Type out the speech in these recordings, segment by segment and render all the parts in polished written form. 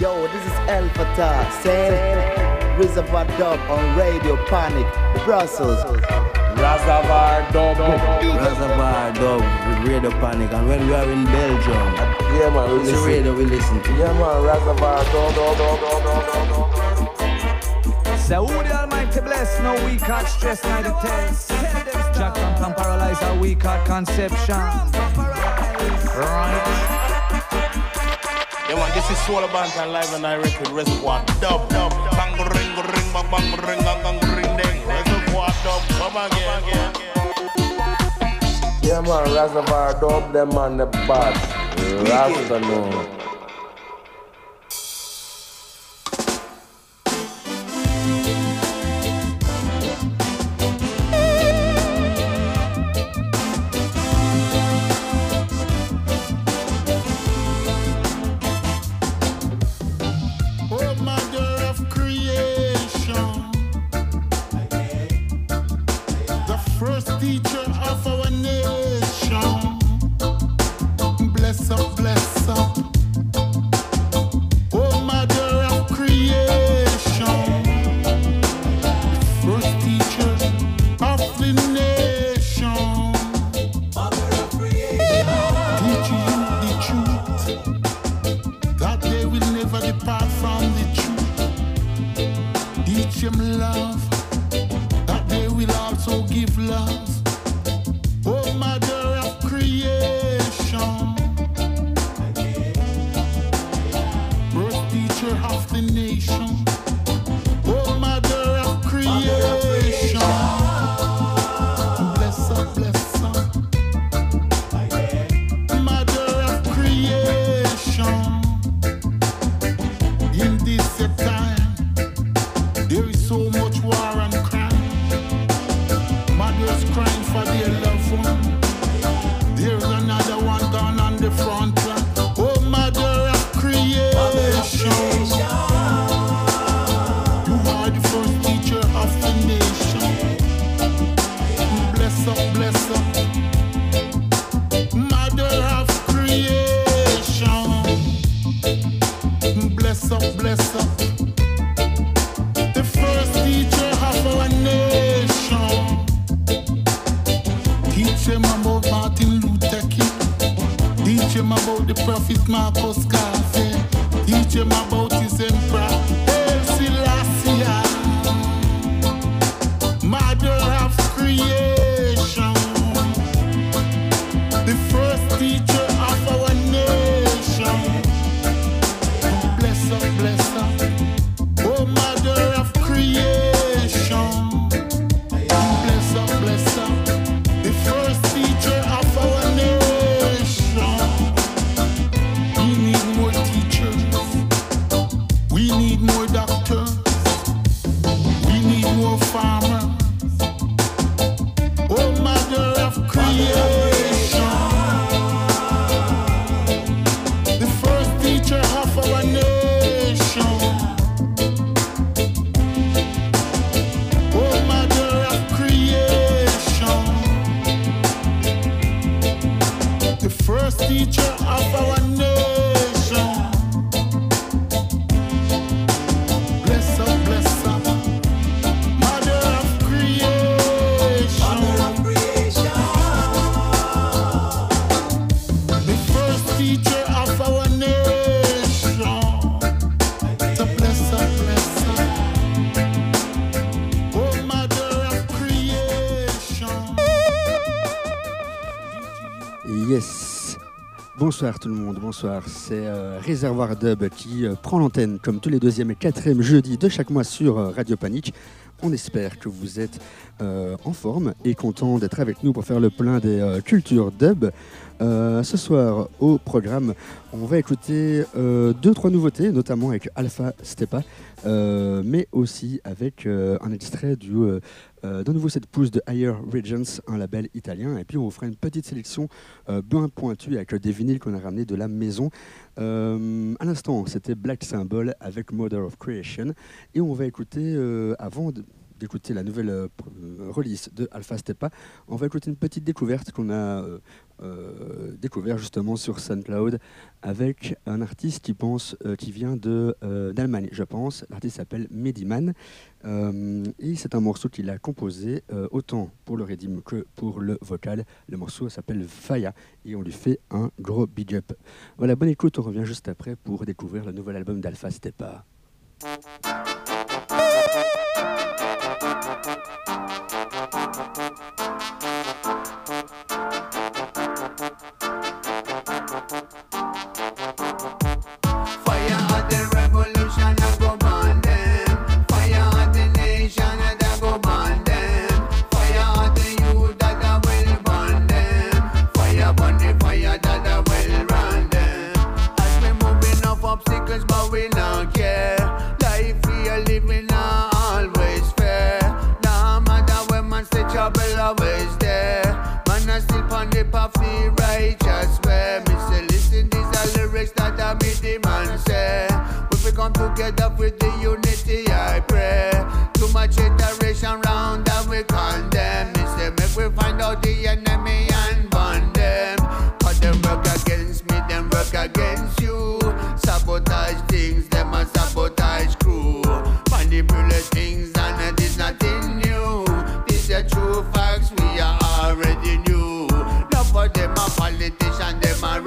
Yo, this is El Fatah saying Reservoir Dub on Radio Panic, Brussels. Reservoir Dub. Reservoir Dub with Radio Panic. And when we are in Belgium, yeah, man, it's the radio we listen to. Yeah, man, Reservoir Dub. So who the Almighty bless? No we can't stress neither test. Jack can paralyze our weak heart conception. Right. Yeah, man, this is Soul Band and live and direct with Reservoir Dub. Bang ring, ring, bang bang ring, bang ring, ding. Reservoir Dub, come again. Yeah, man, Reservoir Dub, them man the bad. Rasta no. Bonsoir tout le monde, bonsoir. C'est Réservoir Dub qui prend l'antenne comme tous les deuxième et quatrième jeudis de chaque mois sur Radio Panique. On espère que vous êtes en forme et content d'être avec nous pour faire le plein des cultures dub. Ce soir, au programme, on va écouter 2-3 nouveautés, notamment avec Alpha Stepa, mais aussi avec un extrait d'un nouveau 7 pouces de Higher Regions, un label italien. Et puis on vous fera une petite sélection bien pointue avec des vinyles qu'on a ramenés de la maison. À l'instant, c'était Black Symbol avec Mother of Creation. Et on va écouter, avant d'écouter la nouvelle release de Alpha Stepa, on va écouter une petite découverte qu'on a découvert justement sur SoundCloud avec un artiste qui vient d'Allemagne, je pense. L'artiste s'appelle Mediman et c'est un morceau qu'il a composé autant pour le rythme que pour le vocal. Le morceau s'appelle Faya et on lui fait un gros big up. Voilà, bonne écoute, on revient juste après pour découvrir le nouvel album d'Alpha Stepa. But we don't care. Life we are living now always fair. No matter when man say trouble always there. Man I still on the path the righteous way. Me say listen, these are lyrics that I made the man say. If we come together with the unity I pray. Too much iteration round and we condemn. Me say make we find out the enemy and burn them. Cause them work against me, them work against you. Sabotage things, them a sabotage crew. Manipulate things and it is nothing new. These are true facts we are already knew. Not for them a politician, them a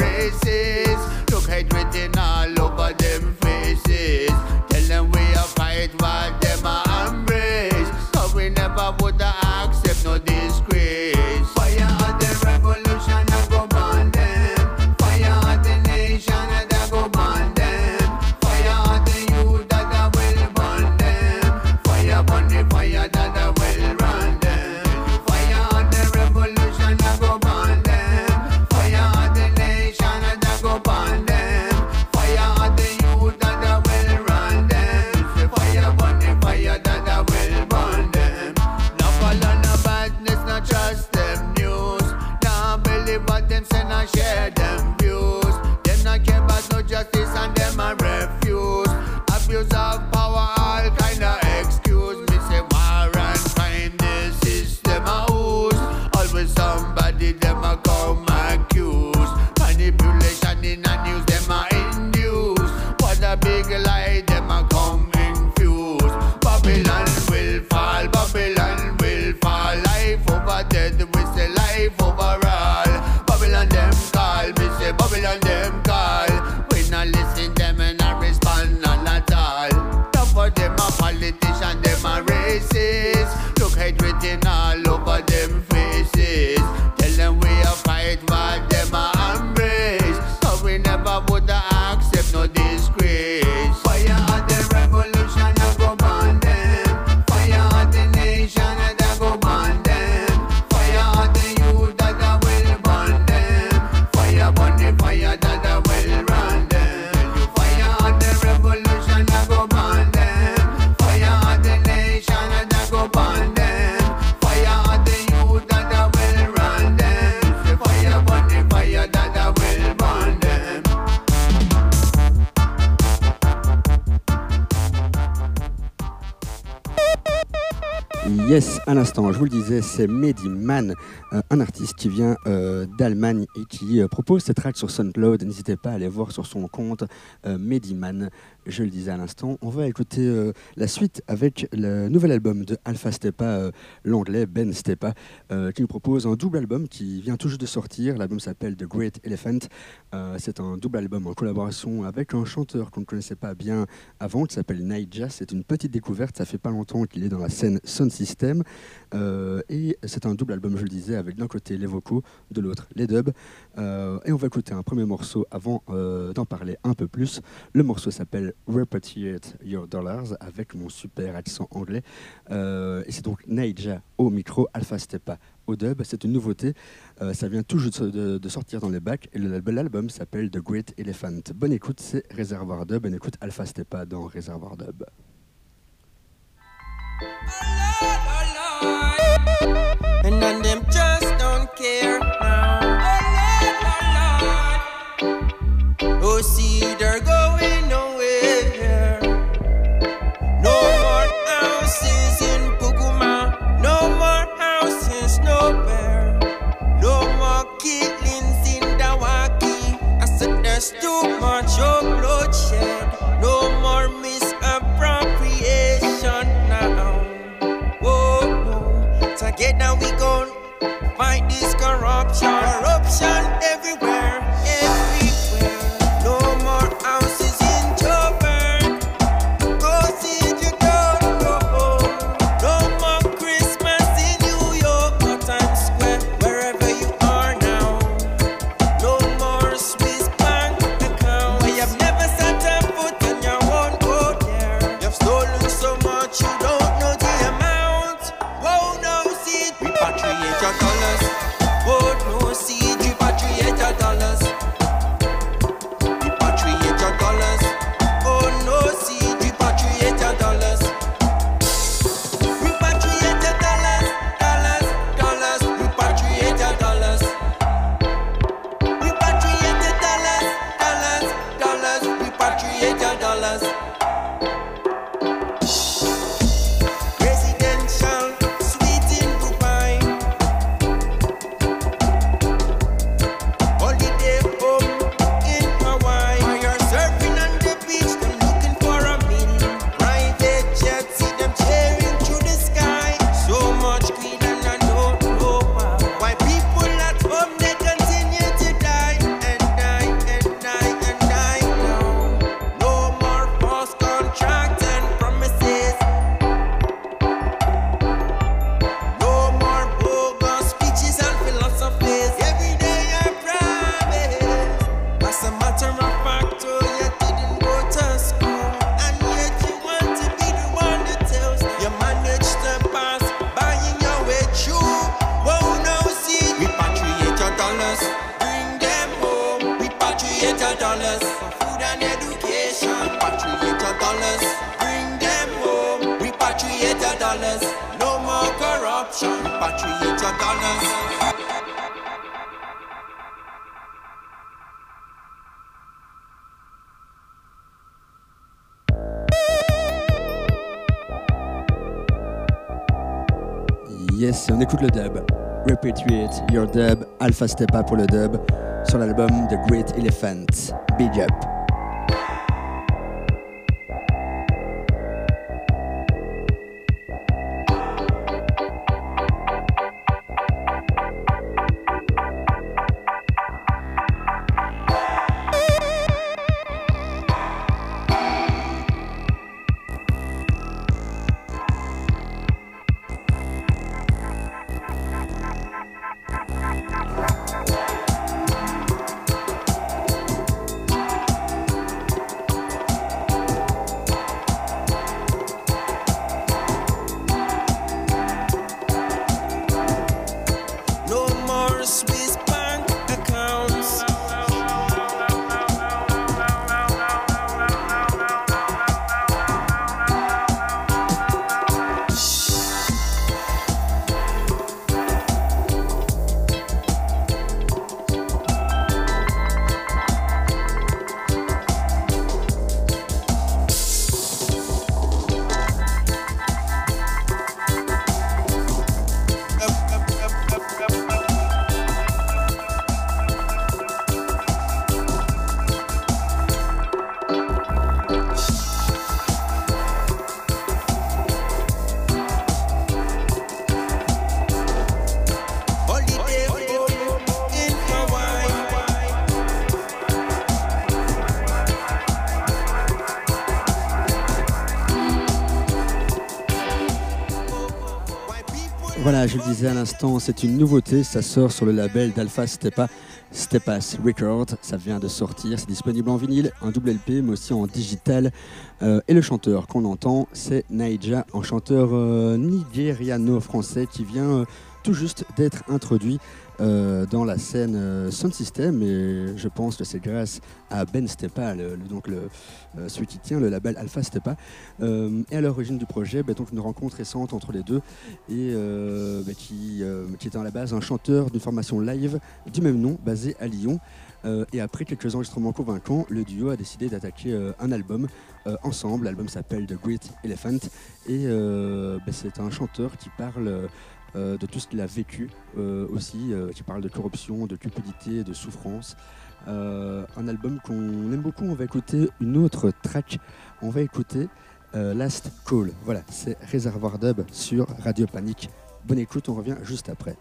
racist. Look hate written all over them faces. Tell them we a fight while them a embrace. So we never would accept no disgrace. Fire at the revolution and go burn them. Fire at the nation and go burn them. Fire at the youth that will burn them. Fire burn the fire that will run them. Fire at the revolution and go burn them. Fire at the nation and go burn them. Fire at the youth that will run them. Fire burn the fire that will burn them. Now follow no badness, not trust them news. Now believe what them say, not share them views. Them not care about no justice and them a refuse. Abuse of power, all kind of excuse. Me say war and crime, the system a use. Always somebody them a come accuse. Manipulation in the news, them a induce. What a big lie, them a come infuse. Babylon will fall, Babylon will fall. Life over dead, we say life overall. Babylon them call, me say Babylon them call. We not listen them and not respond none at all. Not for them a politician, them a racist. Look hate written all over them faces. Tell them we a fight while them a embrace. So we never would accept no disgrace. Fire at the revolution and go burn them. Fire at the nation and go burn them. Fire at the youth that will burn them. Fire burn the fire that will run them. Fire at the revolution and go burn them. Fire at the nation and go burn them. Fire at the youth that will run them. Fire burn the fire that will burn them. Yes, à l'instant, je vous le disais, c'est Mediman, un artiste qui vient d'Allemagne et qui propose ses tracks sur SoundCloud. N'hésitez pas à aller voir sur son compte Mediman, je le disais à l'instant. On va écouter la suite avec le nouvel album de Alpha Stepa, l'anglais Ben Stepa, qui nous propose un double album qui vient tout juste de sortir. L'album s'appelle The Great Elephant. C'est un double album en collaboration avec un chanteur qu'on ne connaissait pas bien avant, qui s'appelle Naija. C'est une petite découverte, ça fait pas longtemps qu'il est dans la scène Sound System. Et c'est un double album, je le disais, avec d'un côté les vocaux, de l'autre les dubs. Et on va écouter un premier morceau avant d'en parler un peu plus. Le morceau s'appelle Repatriate Your Dollars, avec mon super accent anglais. Et c'est donc Naija au micro, Alpha Stepa au dub. C'est une nouveauté, ça vient tout juste de sortir dans les bacs. Et l'album s'appelle The Great Elephant. Bonne écoute, c'est Réservoir Dub. Bonne écoute, Alpha Stepa dans Réservoir Dub. And then them just don't care now. Oh, see, they're going nowhere. No more houses in Puguma. No more houses nowhere. No more killing There's too much bloodshed. No more misappropriation now. Oh no. Together we gon' fight this corruption. Corruption everywhere, everywhere. No more houses in Joburg. Go see you don't go. No more Christmas in New York or Times Square, wherever you are now. No more Swiss bank account. I have never set a foot and you won't go there. You've stolen so much you don't know the amount. Whoa, no seed, repatriate your dollars. Whoa, no seed, repatriate your dollars. Repatriate your dollars. Oh, no seed, repatriate your dollars. Repatriate your dollars, dollars, dollars. Repatriate your dollars. Repatriate your dollars, dollars, dollars. Repatriate your dollars. Residential suite in Dubai. Holiday home in Hawaii. While you're surfing on the beach, them looking for a meal. Private jets, see them tearing through the sky. So much greed and I don't know why. Why people at home, they continue to die and die and die and die now. No more false contracts and promises. No more bogus speeches and philosophies. Every day I promise. As a matter of fact, oh, you didn't go to school, and yet you want to be the one that tells them. You managed to pass, buying your way through. Whoa, no see, repatriate your dollars, bring them home. Repatriate your dollars for food and education. Repatriate your dollars, bring them home. Repatriate your dollars, no more corruption. Repatriate your dollars. Yes, on écoute le dub. Repatriate Your Dub, Alpha Stepa pour le dub, sur l'album The Great Elephant. Big up. No more Swiss bank accounts. Holiday home in Hawaii. Why people Voilà, je le disais à l'instant, c'est une nouveauté, ça sort sur le label d'Alpha Stepa, Stepas Records, ça vient de sortir, c'est disponible en vinyle, un double LP, mais aussi en digital. Et le chanteur qu'on entend, c'est Naija, un chanteur nigériano-français qui vient tout juste d'être introduit dans la scène Sound System, et je pense que c'est grâce à Ben Stepa, celui qui tient le label Alpha Stepa. Et à l'origine du projet, donc une rencontre récente entre les deux, et qui était à la base un chanteur d'une formation live du même nom, basé à Lyon. Et après quelques enregistrements convaincants, le duo a décidé d'attaquer un album ensemble. L'album s'appelle The Great Elephant, et c'est un chanteur qui parle de tout ce qu'il a vécu aussi, qui parle de corruption, de cupidité, de souffrance. Un album qu'on aime beaucoup. On va écouter une autre track. On va écouter Last Call. Voilà, c'est Réservoir Dub sur Radio Panique. Bonne écoute, on revient juste après.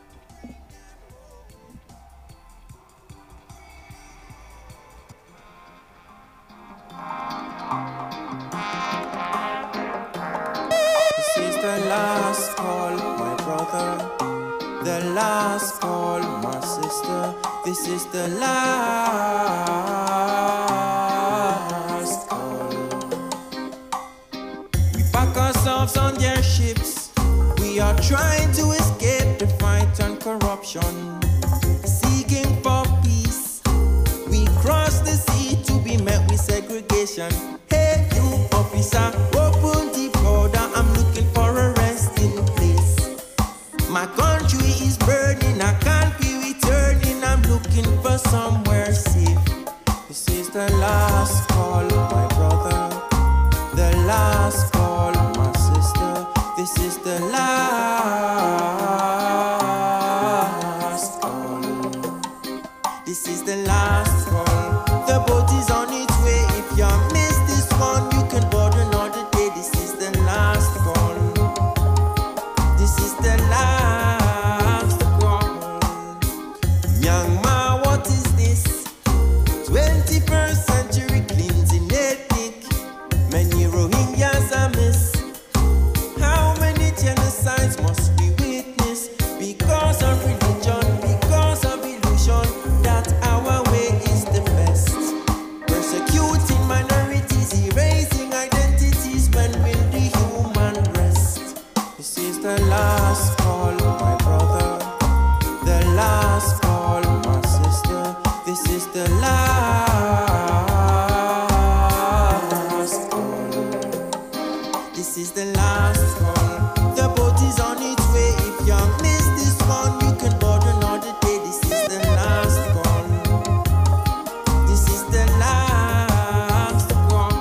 The last call, my brother. The last call, my sister. This is the last call. We pack ourselves on their ships. We are trying to escape the fight and corruption, seeking for peace. We cross the sea to be met with segregation. Hey, you officer, open the border. I'm looking for a resting place. My country is burning, I can't be returning. I'm looking for somewhere safe. This is the last call, my brother. The last call, my sister. This is the last call. This is the last call. The boat is on its way. If you miss this one, you can board another day. This is the last call. This is the last call. Myanmar, what is this? 21st century cleansing ethnic. Many Rohingyas are missed. How many genocides must we witness? Because of religion, because of illusion, that our way is the best. Persecuting minorities, erasing identities, when will the human rest? This is the last call, my brother. The last call, my sister. This is the last call. This is the last call. The boat is on its way. If you miss this one, you can board another day. This is the last call. This is the last call.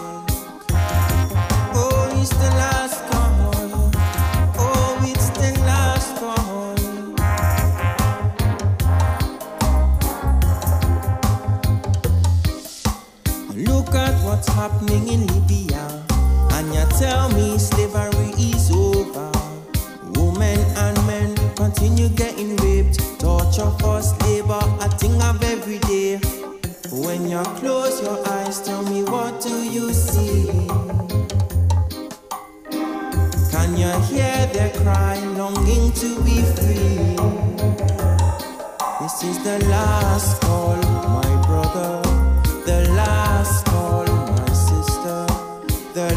Oh, it's the last call. Oh, it's the last call. Look at what's happening in Libya, and you tell me slavery is over. Women and men continue getting raped, torture, forced labor, a thing of every day. When you close your eyes, tell me, what do you see? Can you hear their cry, longing to be free? This is the last call, my brother. The last call, my sister. The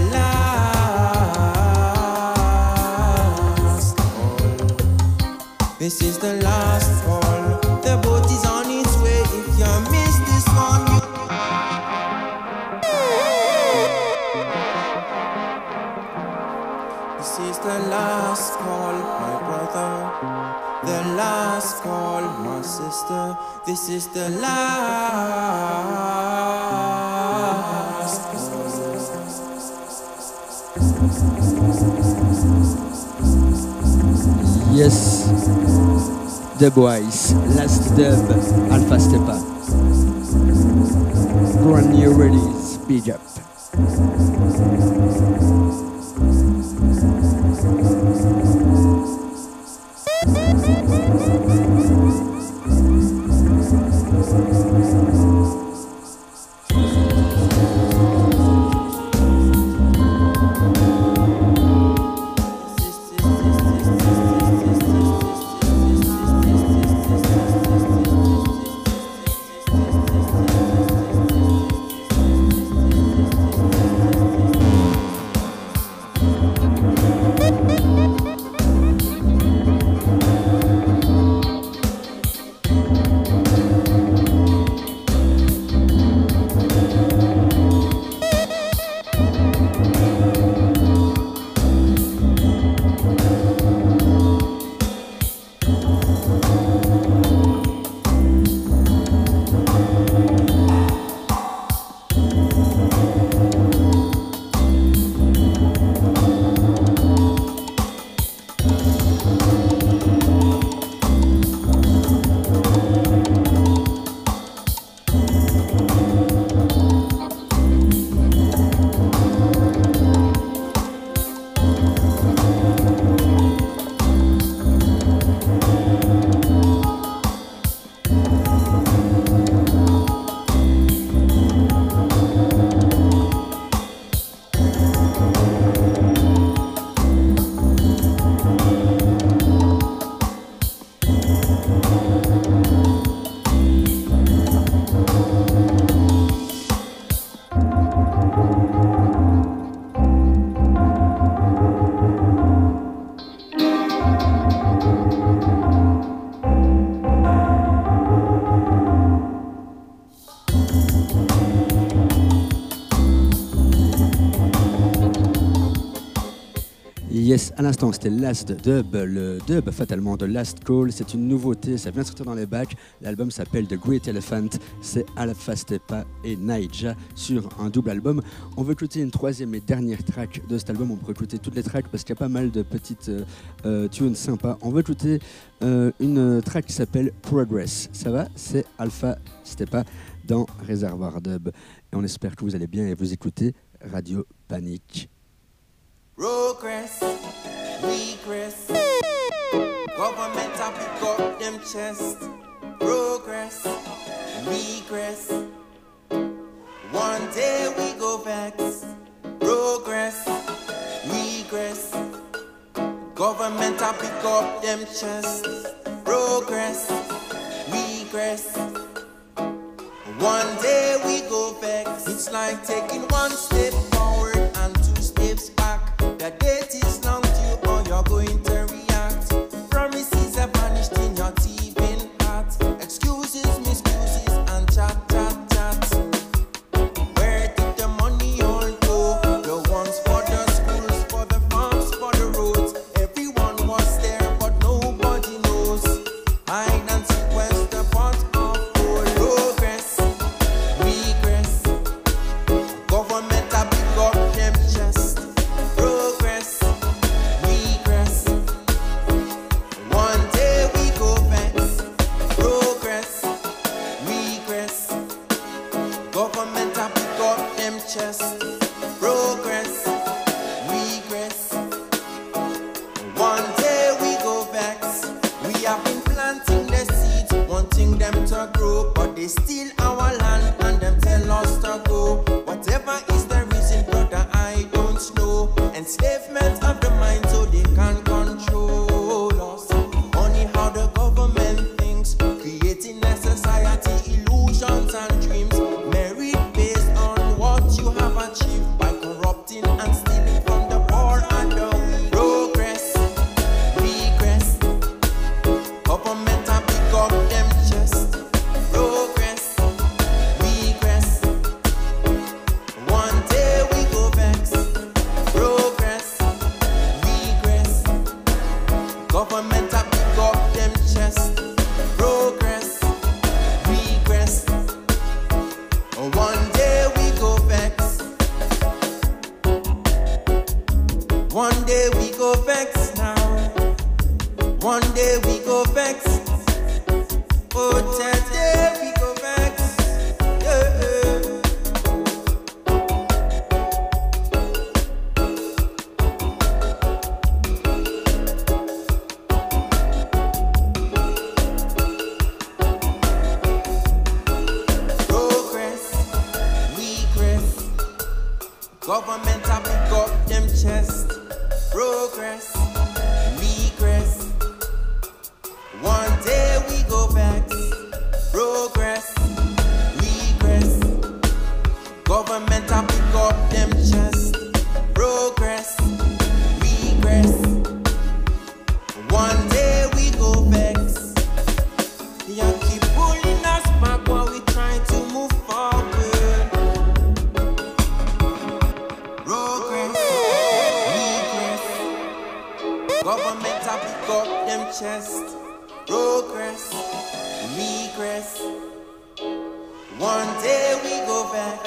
last call. This is the last call. The boat is on its way. If you miss this one, you... This is the last call, my brother. The last call, my sister. This is the last call. Yes, The Boys, Last Dub, Alpha Stepa. Brand new release, big up. Yes, à l'instant, c'était Last Dub, le dub fatalement de Last Call. C'est une nouveauté, ça vient de sortir dans les bacs. L'album s'appelle The Great Elephant. C'est Alpha Stepa et Naija sur un double album. On veut écouter une troisième et dernière track de cet album. On peut écouter toutes les tracks parce qu'il y a pas mal de petites tunes sympas. On veut écouter une track qui s'appelle Progress. Ça va? C'est Alpha Stepa dans Réservoir Dub. Et on espère que vous allez bien et vous écoutez Radio Panique. Progress, regress. Government a pick up them chest. Progress, regress. One day we go vex. Progress, regress. Government a pick up them chest. Progress, regress. One day we go vex. It's like taking one step forward and two steps back. The date is long due or you're going to react. Promises are vanished in your teething heart. Excuses, miscuses and chat. Where did the money all go? The ones for the schools, for the farms, for the roads. Everyone was there but nobody knows. Hide and sequence the pot of gold. Progress, regress. Government a pick up them chest. Progress, regress. One day we go vex. Progress, regress. Government a pick up them chest. Progress, regress. One day we go vex. We have been planting the seeds, wanting them to grow, but they steal our land and them tell us to go. Whatever is the reason, brother, I don't know. Enslavement of the mind so they can control us. Only how the government thinks, creating a society, illusions and dreams. Merit based on what you have achieved by corrupting and stealing from the poor and the weak. Progress, regress. Government a pick up them chest. Progress, regress. One day we go vex. Progress, regress. Government a pick up them chest. Progress, regress. One day we go vex. One day we go vex now. One day we go vex. Oh, today we go vex. Yeah. Progress, regress. Government a pick up them chest. Progress, regress. One day we go vex. Progress, regress. Government a pick up them chest. Progress, regress. One day we go vex. You keep pulling us back while we try to move forward. Progress, regress. Government a pick up them chest. Progress, regress. One day we go back.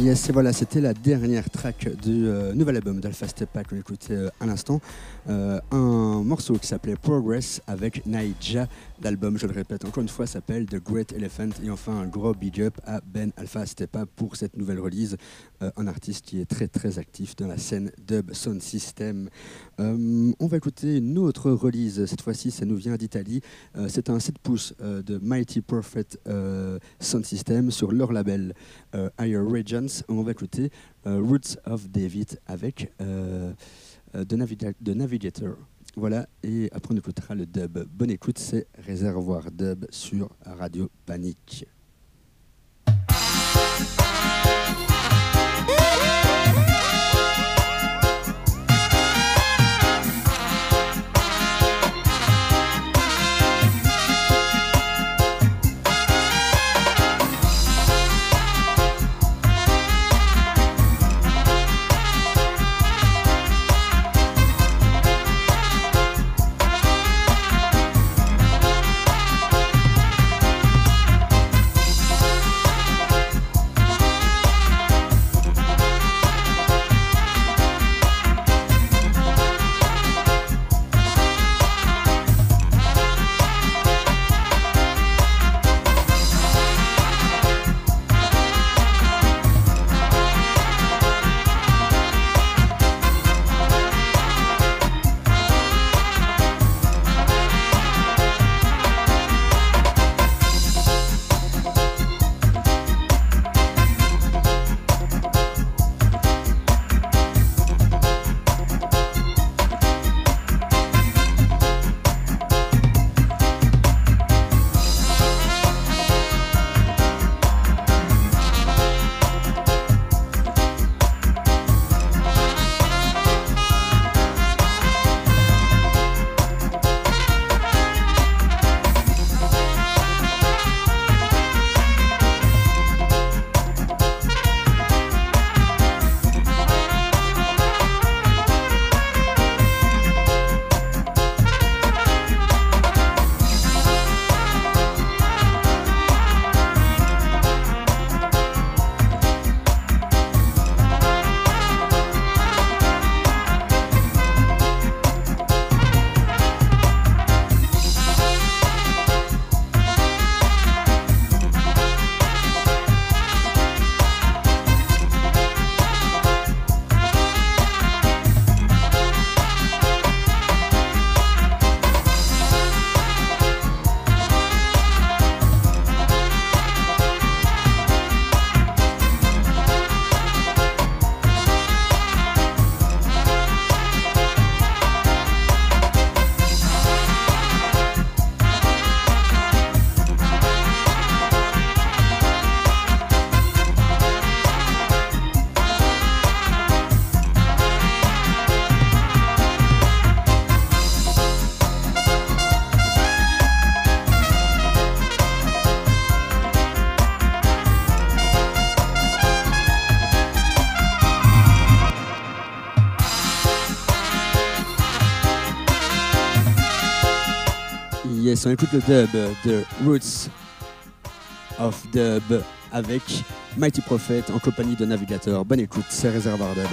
Yes, et voilà, c'était la dernière track du nouvel album d'Alpha Stepa qu'on écoutait à l'instant. Un morceau qui s'appelait Progress avec Naija. L'album, je le répète encore une fois, s'appelle The Great Elephant. Et enfin, un gros big up à Ben Alpha Stepa pour cette nouvelle release. Un artiste qui est très très actif dans la scène dub sound system. On va écouter une autre release. Cette fois-ci, ça nous vient d'Italie. C'est un 7 pouces de Mighty Prophet Sound System sur leur label Higher Regions. On va écouter Roots of David avec The Navigator. Voilà, et après on écoutera le dub. Bonne écoute, c'est Réservoir Dub sur Radio Panique. Yes, on écoute le dub de Roots of Dub avec Mighty Prophet en compagnie de Navigator. Bonne écoute, c'est Réservoir Dub.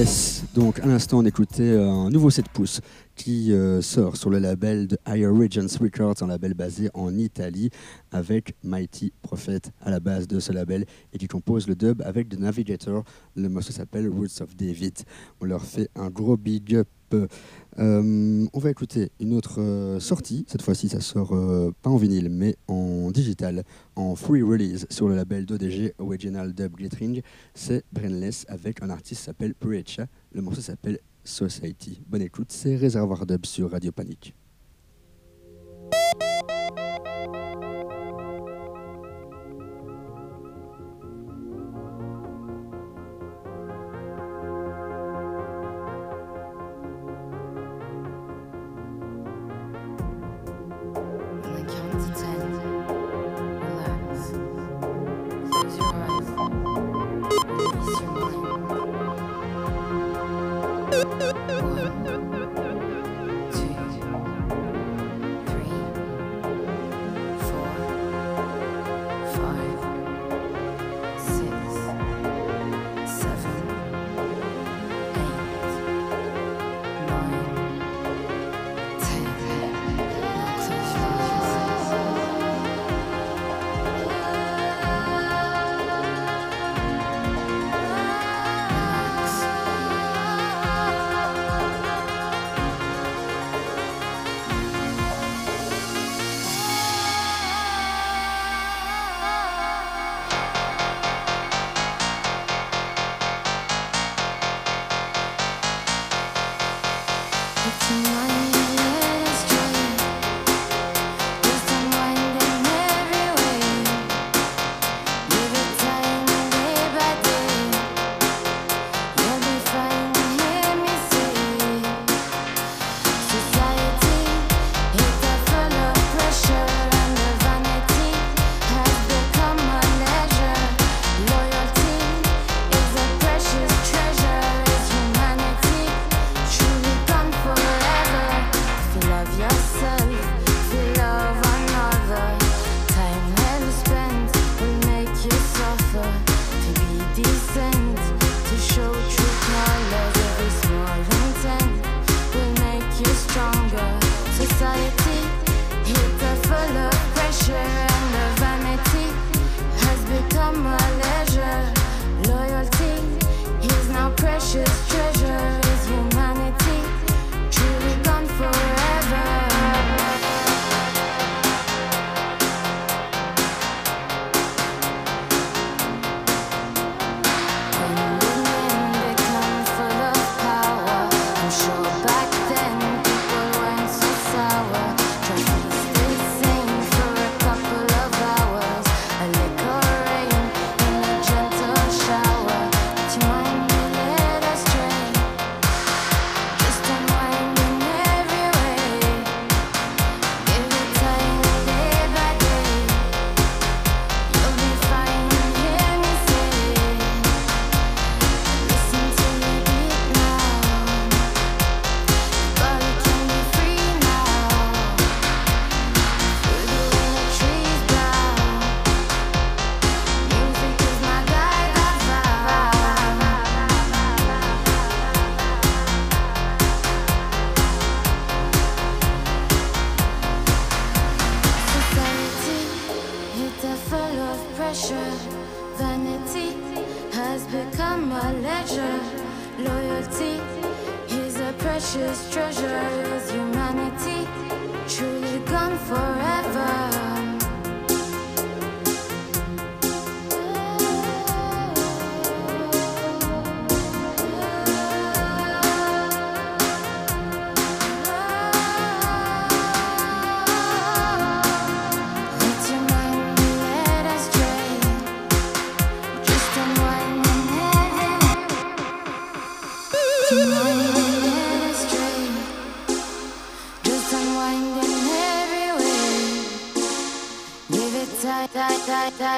Brainless. Donc à l'instant on écoutait un nouveau 7 pouces qui sort sur le label de Higher Regions Records, un label basé en Italie avec Mighty Prophet à la base de ce label et qui compose le dub avec The Navigator. Le morceau s'appelle Roots of David. On leur fait un gros big up. On va écouter une autre sortie. Cette fois-ci ça sort pas en vinyle mais en digital, en free release sur le label d'ODG Original Dub Glittering. C'est Brainless avec un artiste qui s'appelle Precha. Le morceau s'appelle Society. Bonne écoute, c'est Réservoir Dub sur Radio Panic.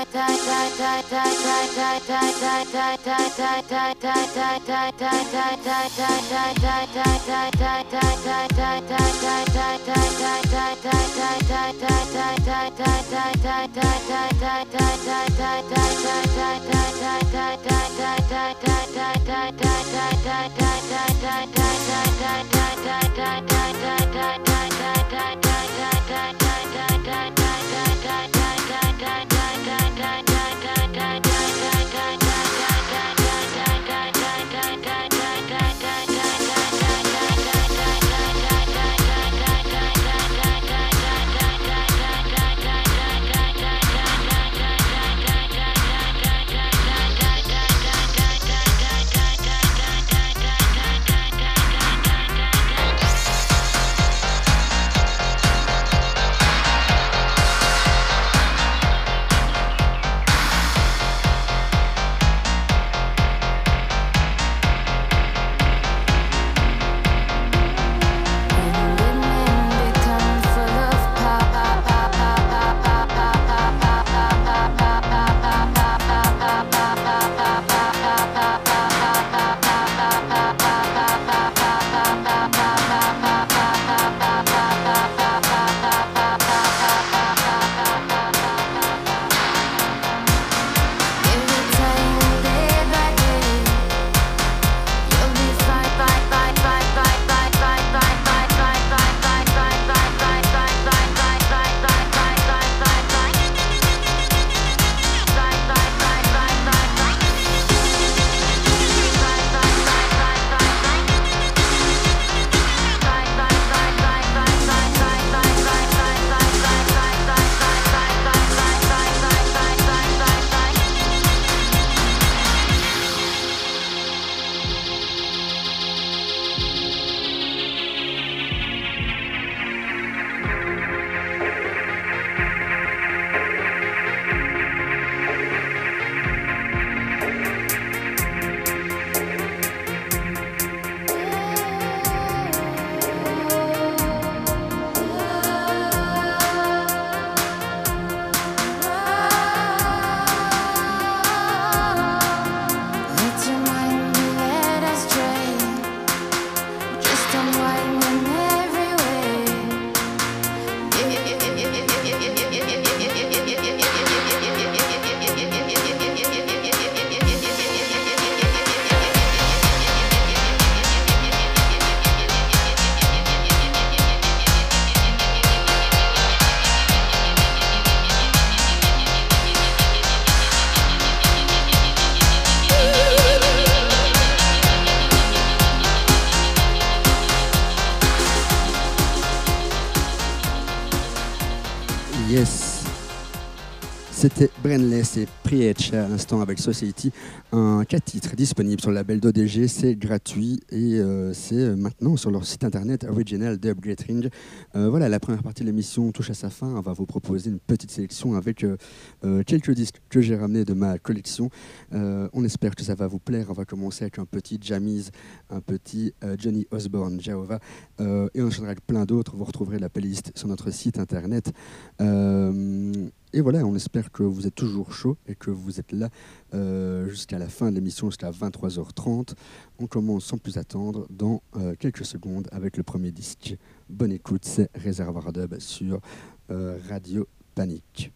Yes. C'était Brainless et Preach à l'instant avec Society, un 4 titres disponible sur le label d'ODG, c'est gratuit et c'est maintenant sur leur site internet Original Dub Great Range. Voilà, la première partie de l'émission touche à sa fin. On va vous proposer une petite sélection avec quelques disques que j'ai ramenés de ma collection. On espère que ça va vous plaire. On va commencer avec un petit Jamiz, un petit Johnny Osborne, Jehovah, et on enchaînera avec plein d'autres. Vous retrouverez la playlist sur notre site internet. Et voilà, on espère que vous êtes toujours chaud et que vous êtes là jusqu'à la fin de l'émission, jusqu'à 23h30. On commence sans plus attendre dans quelques secondes avec le premier disque. Bonne écoute, c'est Réservoir Dub sur Radio Panic.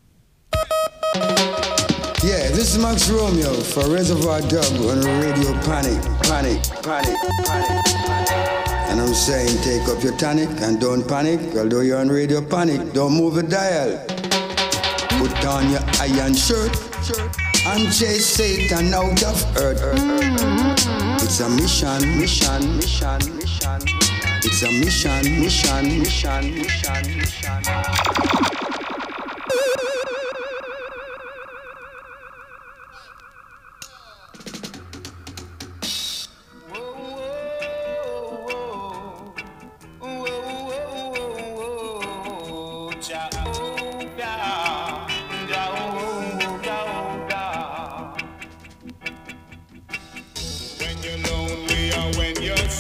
Yeah, this is Max Romeo for Reservoir Dub on Radio Panic, Panic, Panic, Panic, Panic. And I'm saying take up your tonic and don't panic. Although you're on Radio Panic, don't move the dial. Put on your iron shirt and chase Satan out of earth. It's a mission, mission, mission, mission. It's a mission, mission, mission, mission, mission.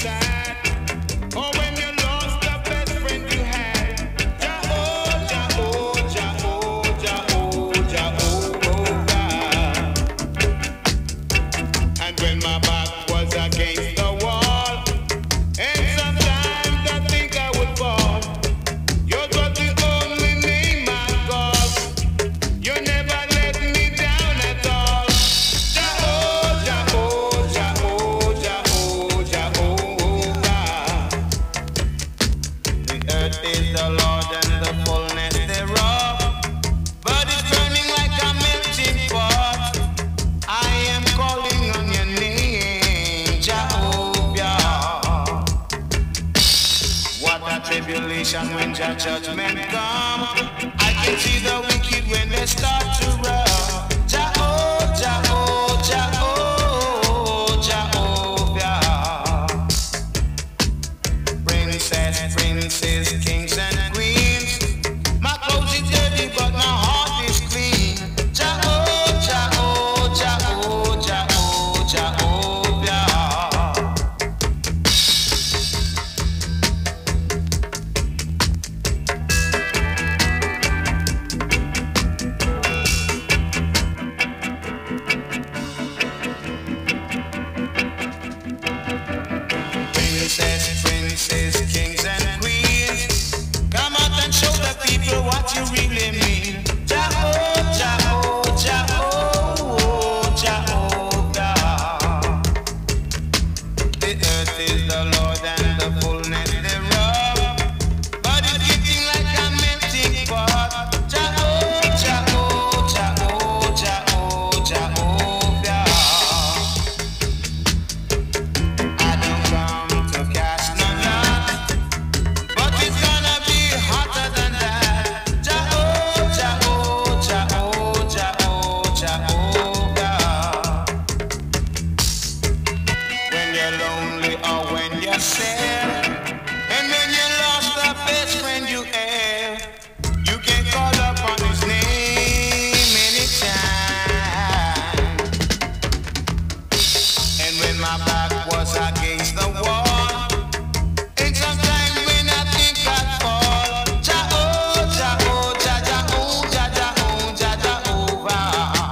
Or when you lost the best friend you had, Jah oh, judgment come. I can see the wicked when they start to run. Jah oh, Jah oh, Jah oh, Jehovah. Princes, kings and queens. My clothes is dirty, but my heart is clean. Jah oh, Jah oh, Jah oh, Jah oh, Jehovah. Princes, kings and queens, come out and show the people what you really mean. Jah oh, Jah oh, Jah oh, Jehovah. The earth is the Lord and the fullness thereof, but it's getting like a melting pot. Jah oh, Jah oh, Jah oh, Jah oh, Jehovah. I don't come to cast no lot, but it's gonna be hotter than that. Jah oh, Jah oh, Jah oh, Jah oh, Jehovah. When you're lonely or when you're sad, and when you lost the best friend you had, you can call upon his name anytime. And when my back was against the wall, and sometimes when I think I'd fall, Jah oh, Jah oh, Jah Jah oh, Jah Jah oh, Jah Jehovah.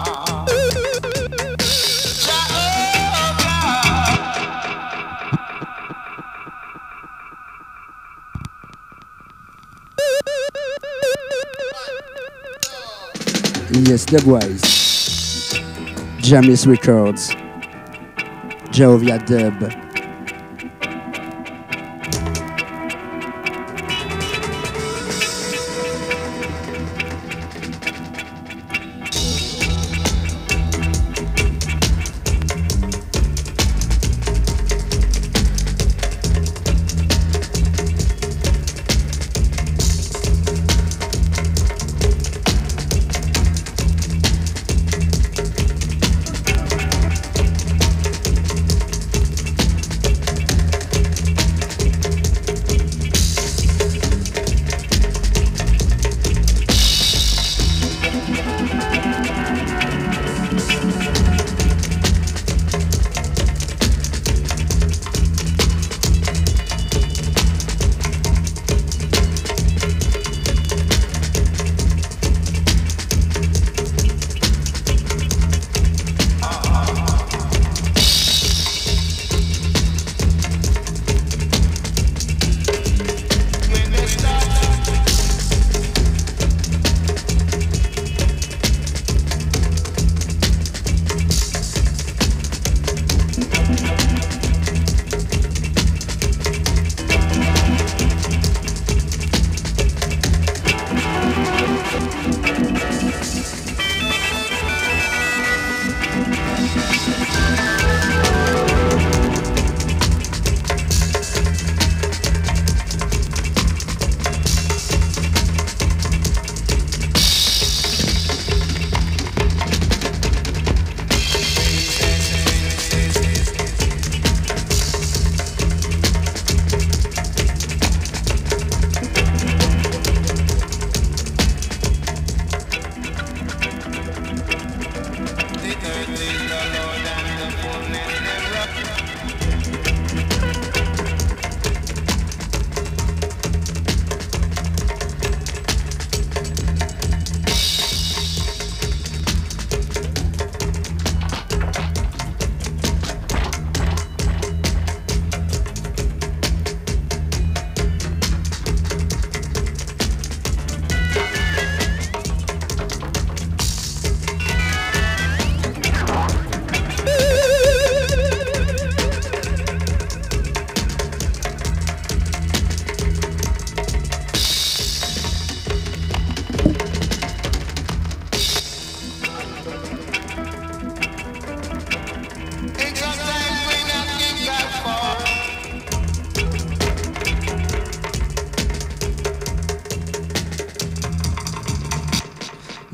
Yes, Dubwise. Jamis Records. Jehovah Dub.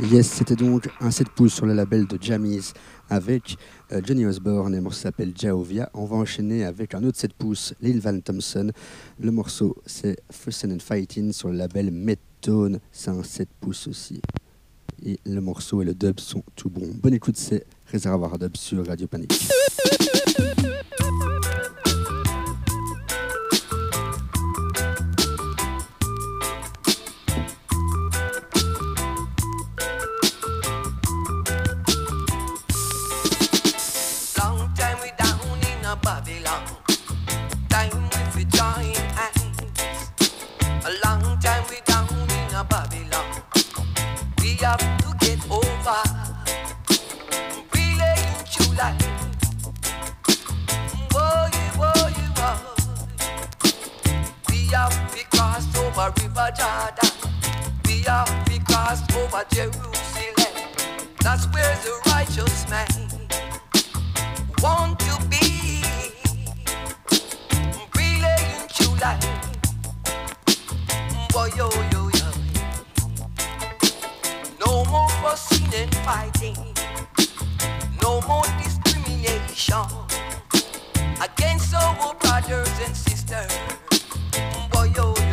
Yes, c'était donc un 7 pouces sur le label de Jamies avec Johnny Osborne et le morceau s'appelle Jaovia. On va enchaîner avec un autre 7 pouces, Lil Van Thompson. Le morceau c'est Fussing and Fighting sur le label Medtone, c'est un 7 pouces aussi. Et le morceau et le dub sont tout bons. Bonne écoute, c'est Réservoir Dub sur Radio Panic. River Jordan, we have we crossed over Jerusalem. That's where the righteous man want to be. Relaying true life, boy yo yo yo. No more fussing and fighting, no more discrimination against our brothers and sisters. Boy yo yo.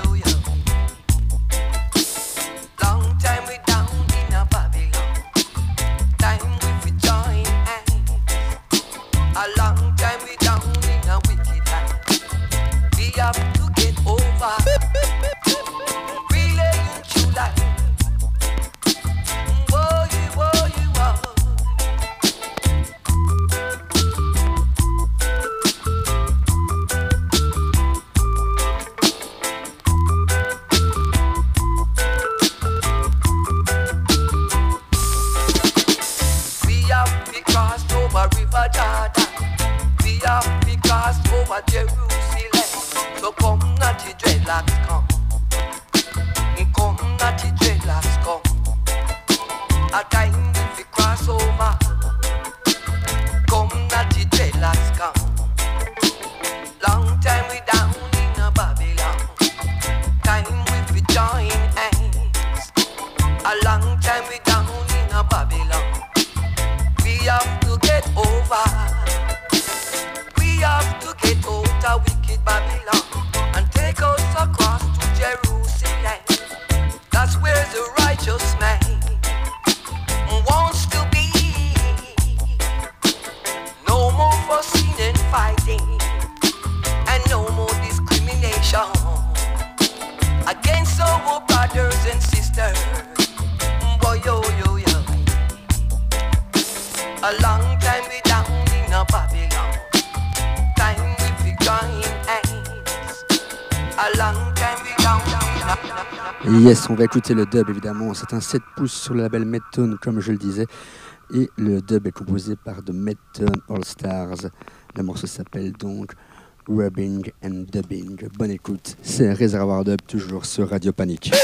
Yes, on va écouter le dub évidemment, c'est un 7 pouces sur le label Medtone comme je le disais et le dub est composé par The Medtone All Stars. Le morceau s'appelle donc Rubbing and Dubbing. Bonne écoute, c'est Réservoir Dub toujours sur Radio Panic.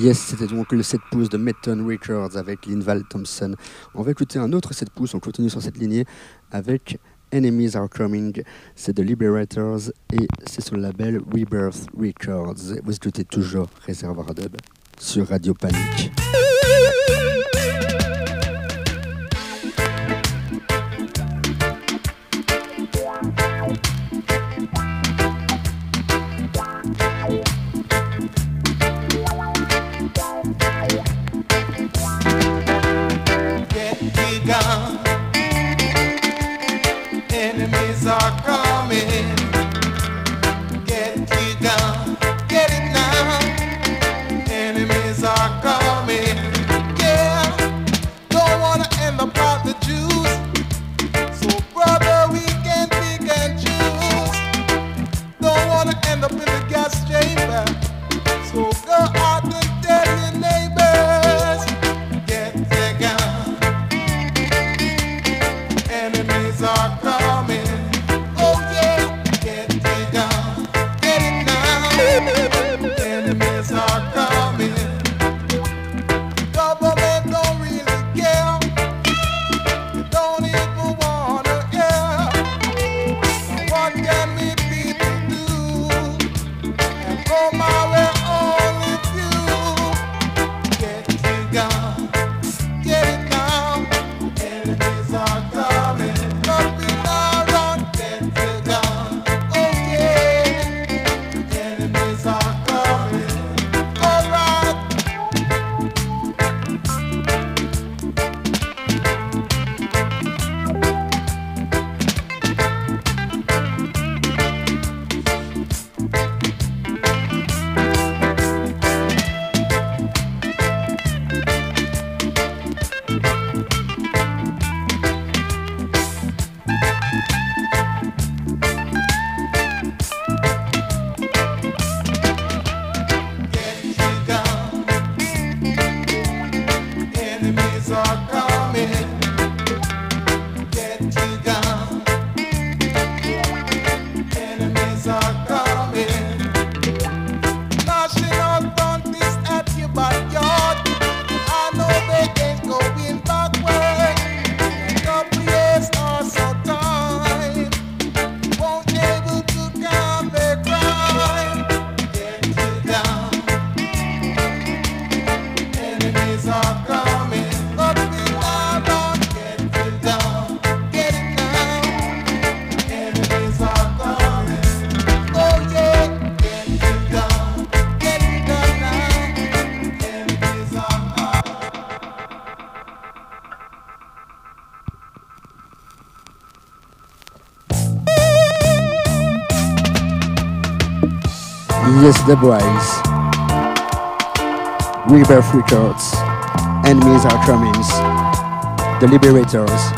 Yes, c'était donc le 7 pouces de Meton Records avec Linval Thompson. On va écouter un autre 7 pouces, on continue sur cette lignée avec Enemies Are Coming, c'est de Liberators et c'est sur le label Rebirth Records. Vous écoutez toujours Réservoir Dub sur Radio Panic. Enemies are coming. Get you down, get it now. Enemies are coming. Yeah, don't wanna end up like the Jews. So brother, we can pick and choose. Don't wanna end up in the gas chamber. So go out and tell your neighbors. Get the gun. Enemies are coming. Oh yeah, get it down, get it now. Enemies are coming. Government don't really care. They don't even wanna hear. What can we people do? And from our only few. Get it down, get it down. Enemies are coming. Yes, the boys. Rebirth Records. Enemies Are Coming. The Liberators.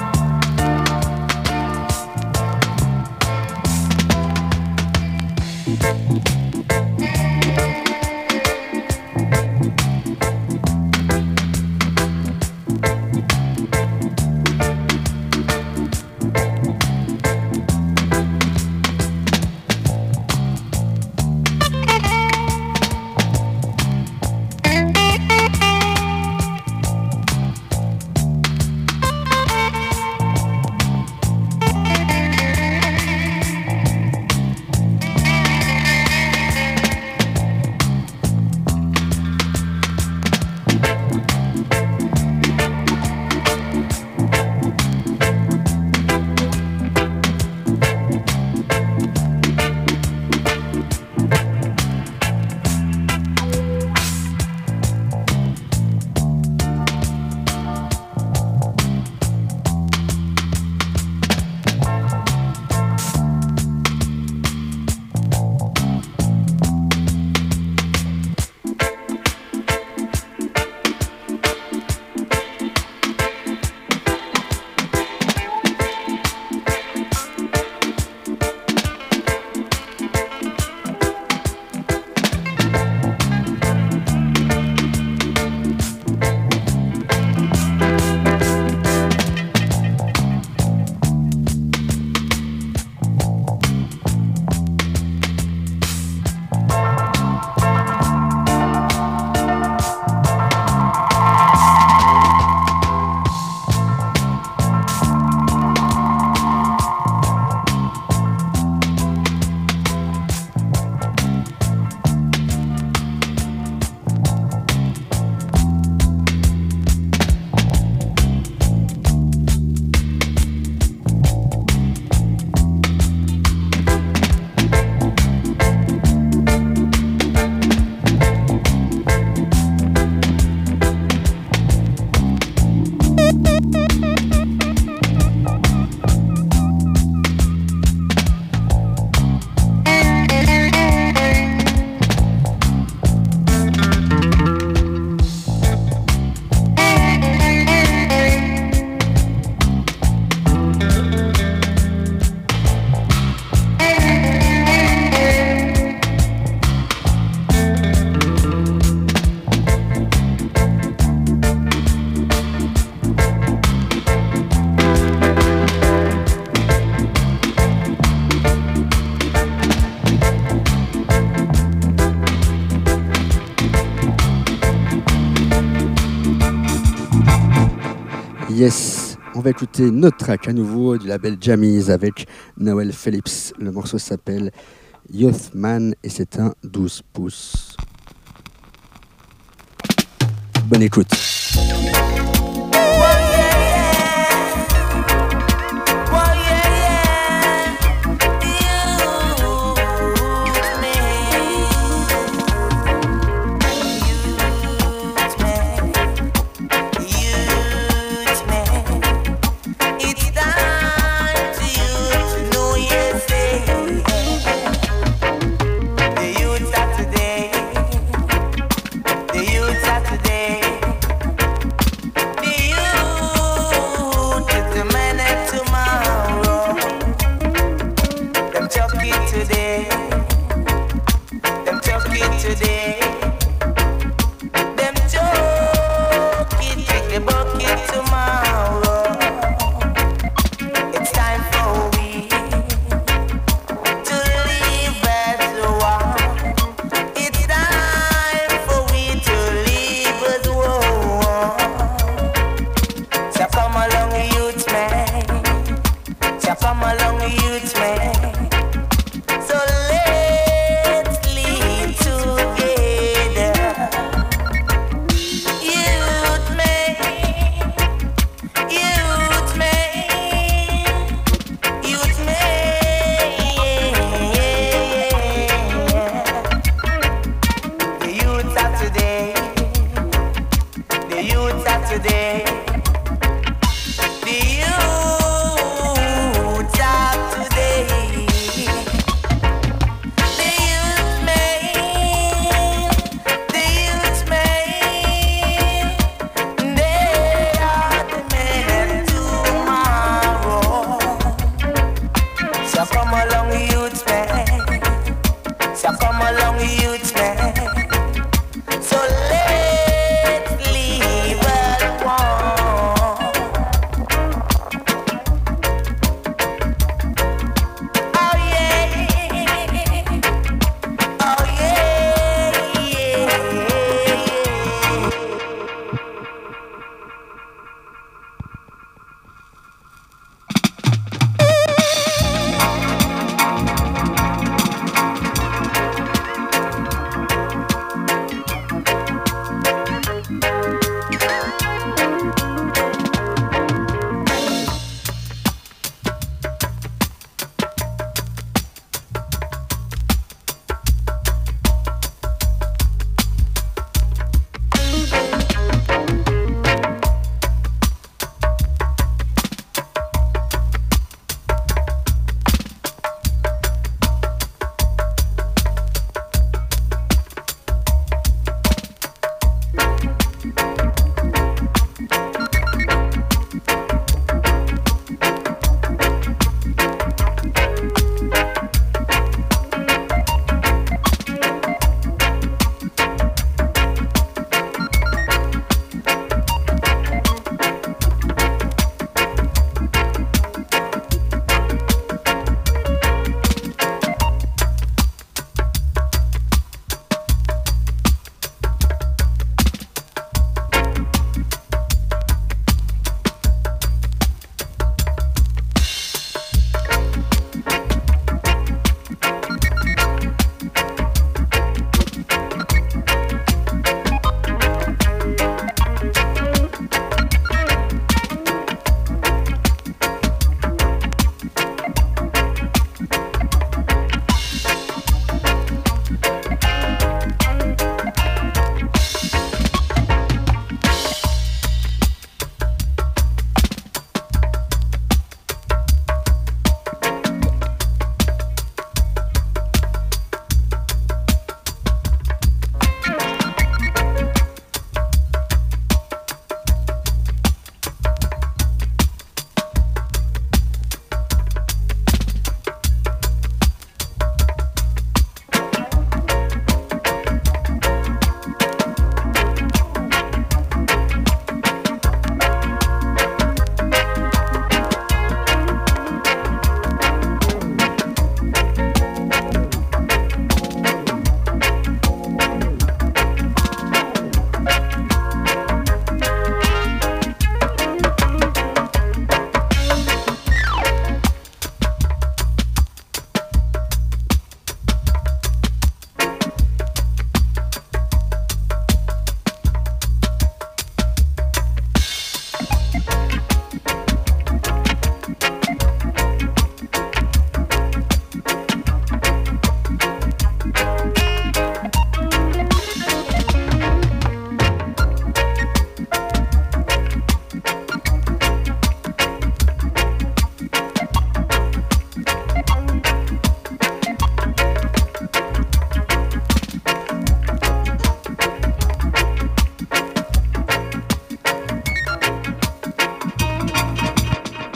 Yes, on va écouter notre track à nouveau du label Jammies avec Noel Phillips. Le morceau s'appelle Youth Man et c'est un 12 pouces. Bonne écoute.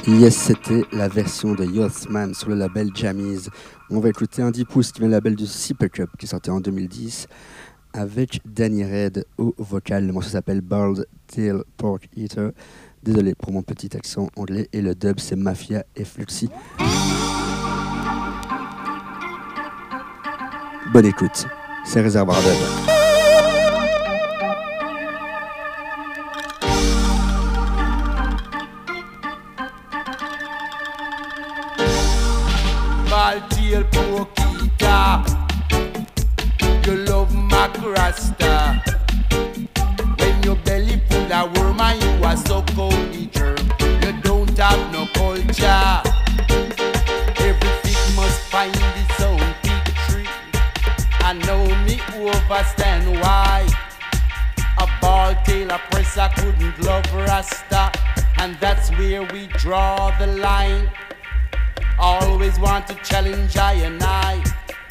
Yes, c'était la version de Youthman sur le label Jammies. On va écouter un 10 pouces qui vient du label du Super Cup qui sortait en 2010 avec Danny Red au vocal. Le morceau s'appelle Bald Tail Pork Eater. Désolé pour mon petit accent anglais. Et le dub, c'est Mafia et Fluxy. Bonne écoute, c'est Réservoir Dub. Tail Pokita, you love Mac Rasta. When your belly full of worm and you are so cold the germ, you don't have no culture. Every fig must find its own fig tree. I know me overstand why a bald tail oppressor couldn't love Rasta, and that's where we draw the line. Always want to challenge I and I,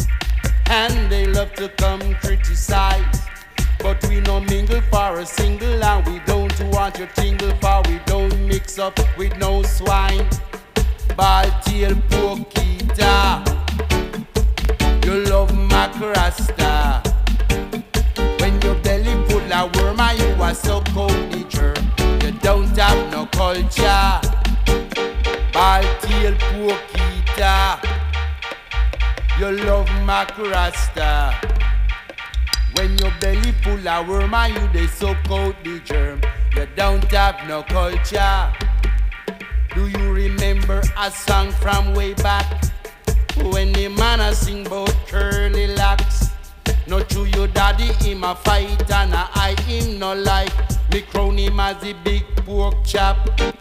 and they love to come criticize. But we no mingle for a single, and we don't want your tingle, for we don't mix up with no swine. Bald tail Pokita, you love Mac Rasta. When your belly full of worm and you are so cold nature, you don't have no culture. Bald tail Pokita, you love Mac Rasta. When your belly full of worm and you they suck out the germ, you don't have no culture. Do you remember a song from way back when the man a sing about curly locks? No true your daddy him a fight and I him no like. Me crown him as the big pork chop.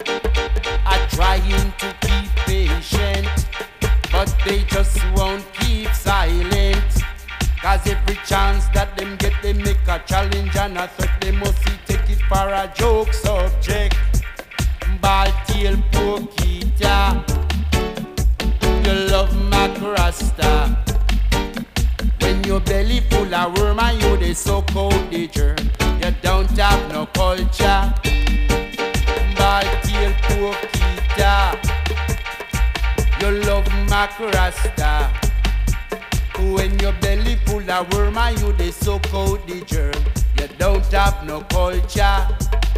I trying to keep patient, but they just won't keep silent. Cause every chance that them get, they make a challenge and a threat. They must take it for a joke subject. Bald tail Pokita, you love Mac Rasta. When your belly full of worm and you they so cold the germ, you don't have no culture. Bald tail Pokita, you love Mac Rasta. When your belly full of worm and you they so cold the germ, you don't have no culture.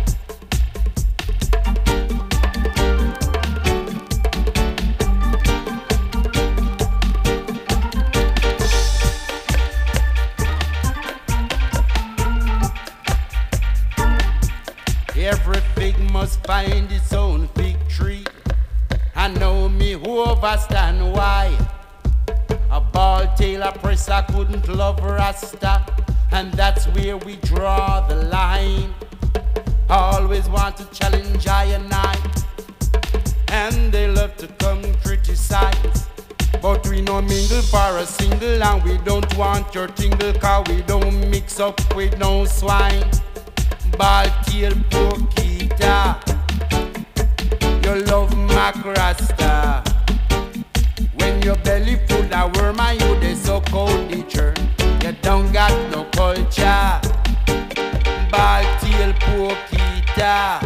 Every fig must find its own fig tree. I know me who overstand why a bald tail oppressor couldn't love Rasta, and that's where we draw the line. Always want to challenge I and I, and they love to come criticize. But we no mingle for a single, and we don't want your tingle, cause we don't mix up with no swine. Bald tail Pokita, you love Mac Rasta. When your belly full of worm and you they so cold the germ, you don't got no culture. Bald tail Pokita.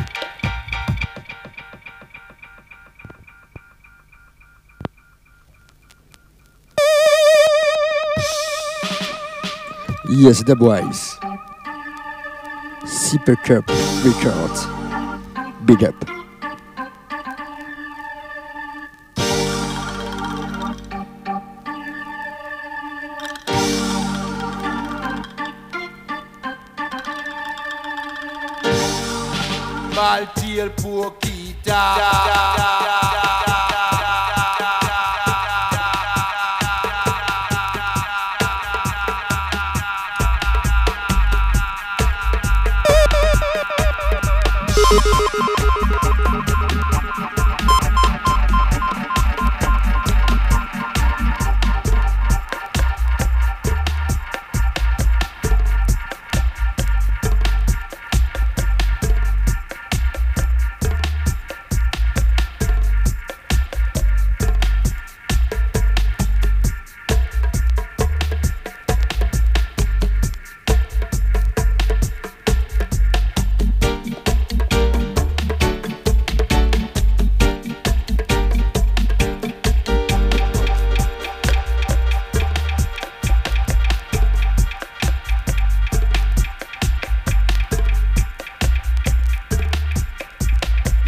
Yes, the boys. Super Cup Records. Big up. Bald tail Pokita.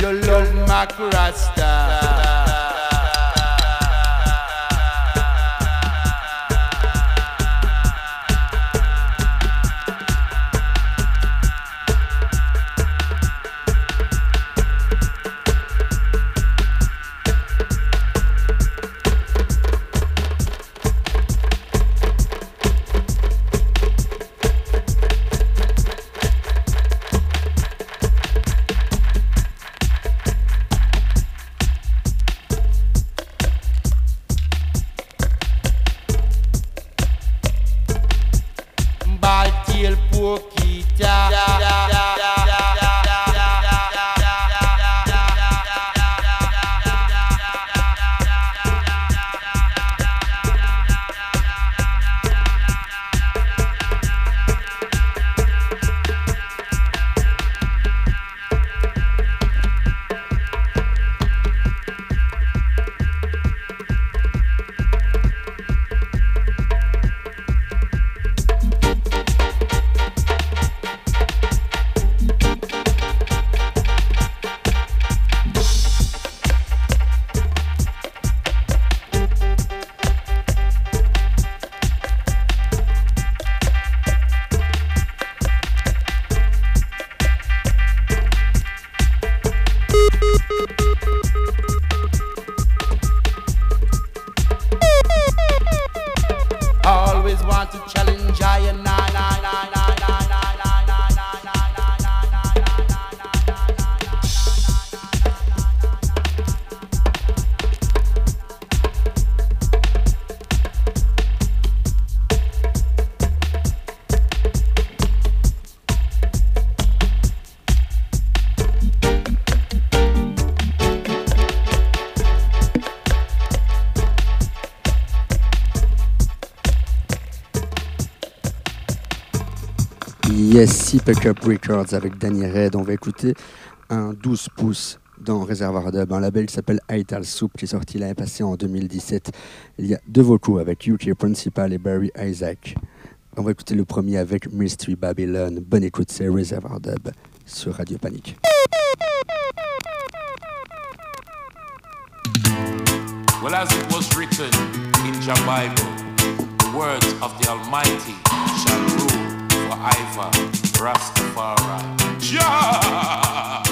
You love Mac Rasta. Yes, Pick Up Records avec Danny Red. On va écouter un 12 pouces dans Réservoir Dub, un label qui s'appelle Ital Soup qui est sorti l'année passée en 2017. Il y a deux vocaux avec UK Principal et Barry Isaac. On va écouter le premier avec Mystery Babylon. Bonne écoute, c'est Réservoir Dub sur Radio Panic. Well, as it was written in the Bible, the words of the Almighty shall rule forever, Rastafari. Jah!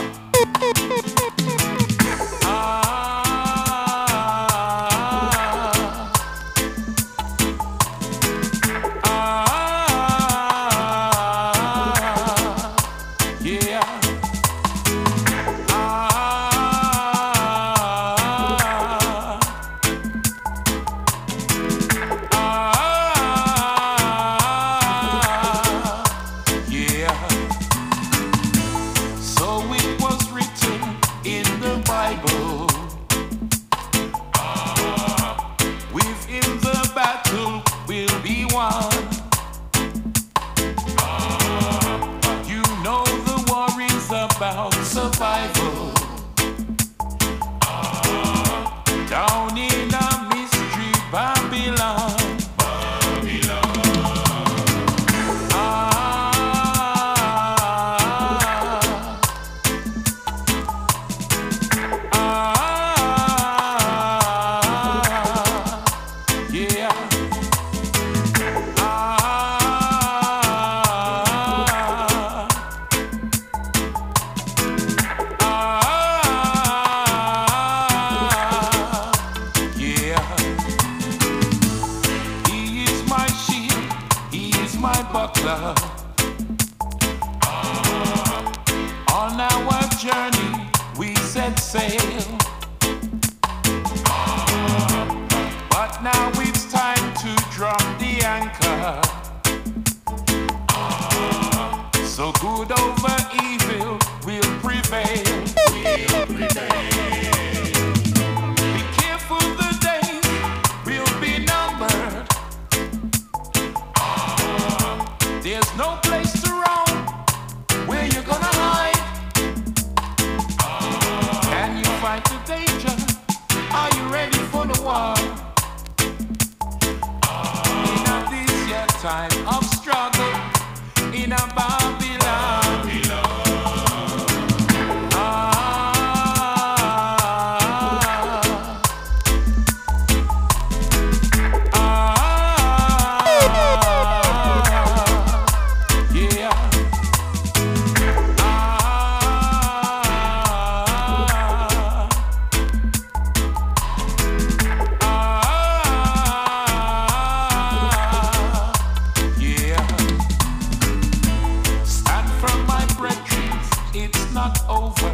not over.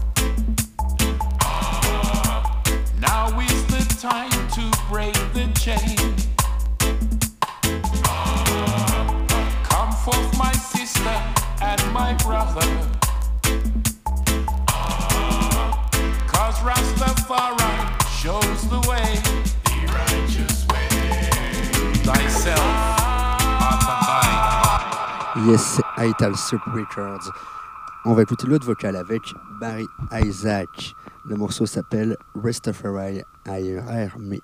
Now is the time to break the chain. Come forth, my sister and my brother. Cause Rastafari shows the way, the righteous way. Thyself art a guide. Yes, c'est Ital Soup Records. On va écouter l'autre vocal avec Barry Isaac. Le morceau s'appelle Rastafari Hire Me.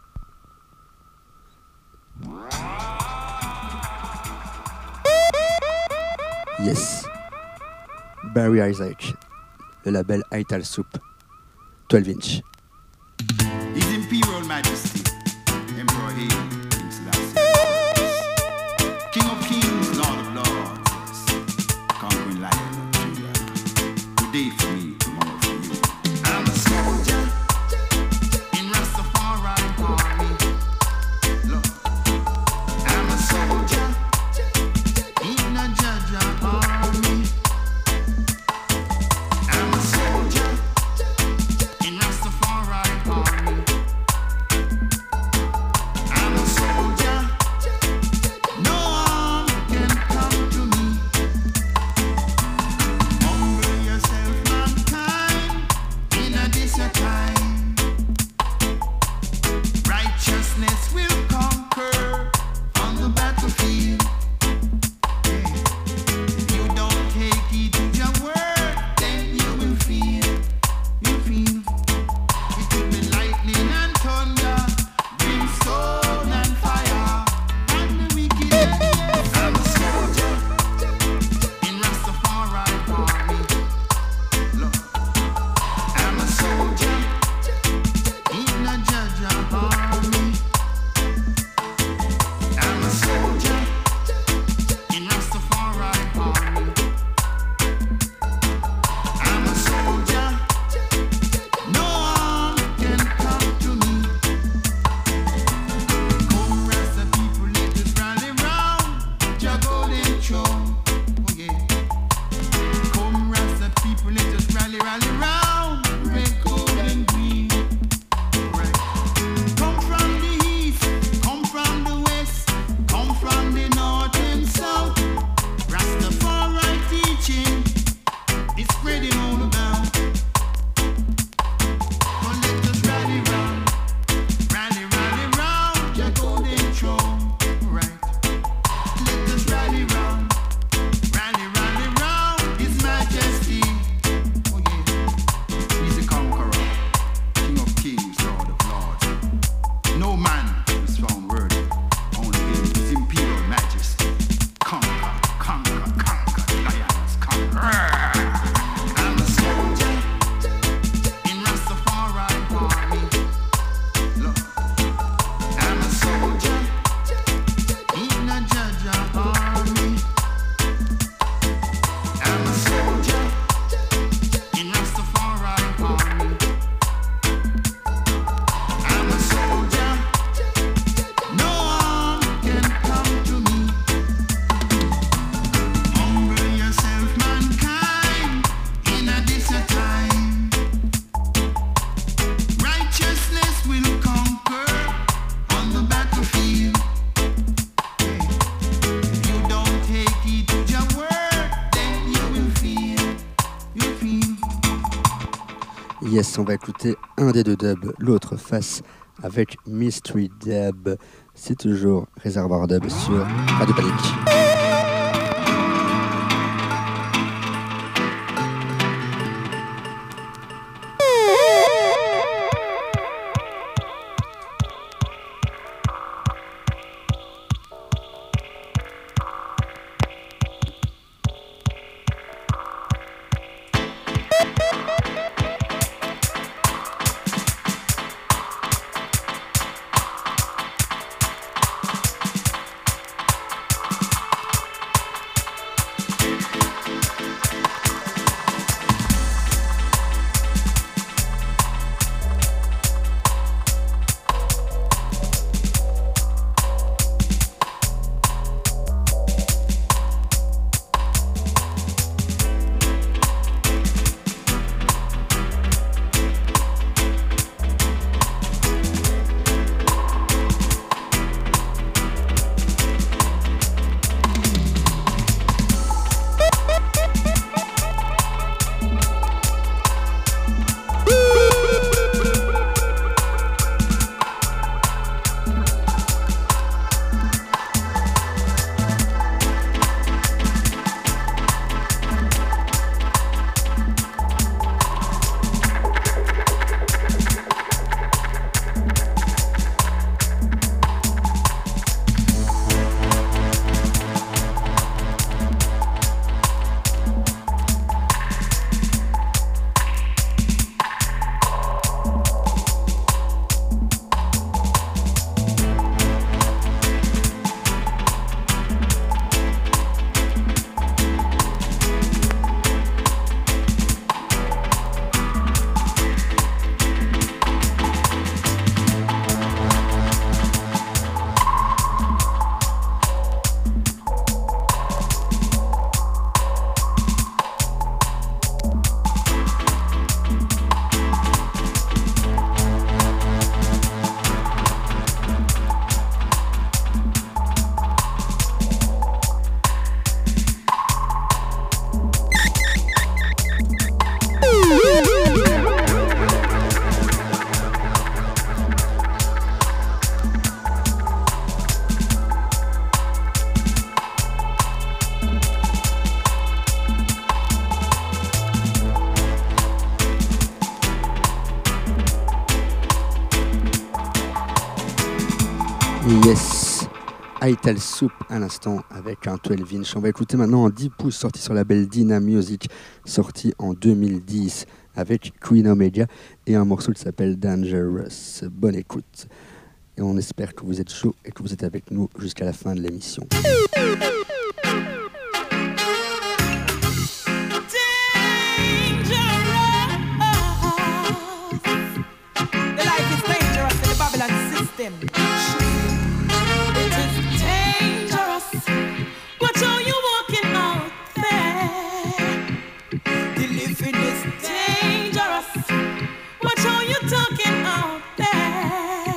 Yes. Barry Isaac. Le label Ital Soup. 12 inch. His Imperial Majesty, Emperor Haile, King Selassie, King of Kings, Lord of Lords, conquering lion of Judah. Today for me, tomorrow for you. I'm a soldier in Rastafari army. Lord, I'm a soldier in a Jaja army. I'm a soldier in Rastafari army. I'm a soldier. No harm can come to me. Humble yourself, mankind, in a desert time. Righteousness will conquer on the battlefield. If you don't take heed to your word, then you will feel. You feel. It will be lightning and thunder, brimstone and fire, and the wicked. I'm a soldier in Rastafari army. Lord, I'm a soldier in a Jaja army. I'm a soldier in Rastafari army. I'm a soldier. No harm can come to me. Come Rasta people, let us rally round Jah golden throne. Oh yeah. Come Rasta people, let us rally round red, gold and green. Alright. Come from the east, come from the west, come from the north and south. Rastafari teaching is spreading all about. But let us rally round Jah golden throne. Alright. Let us rally round His Majesty. Oh yeah. He's the conqueror, King of Kings, Lord of Lords. No man is found worthy, only in His Imperial Majesty. Conquer, lions, conquer. I'm a soldier in Rastafari army. Lord, I'm a soldier in a Jaja army. I'm a soldier in Rastafari army. I'm a soldier. No harm can come to me. Humble yourself, mankind, in a desert time. Righteousness will conquer on the battlefield. If you don't take heed to your word, then you will feel. You feel. Yes, on va écouter un des deux dubs, l'autre face avec Mystery Dub. C'est toujours Réservoir Dub sur Radio Panique. Yes, Ital Soup à l'instant avec un 12 inch. On va écouter maintenant un 10 pouces sorti sur la label Dina Music, sorti en 2010 avec Queen Omega et un morceau qui s'appelle Dangerous. Bonne écoute. Et on espère que vous êtes chaud et que vous êtes avec nous jusqu'à la fin de l'émission. Them. It is dangerous. Watch how you walking out there. The living is dangerous. Watch how you talking out there.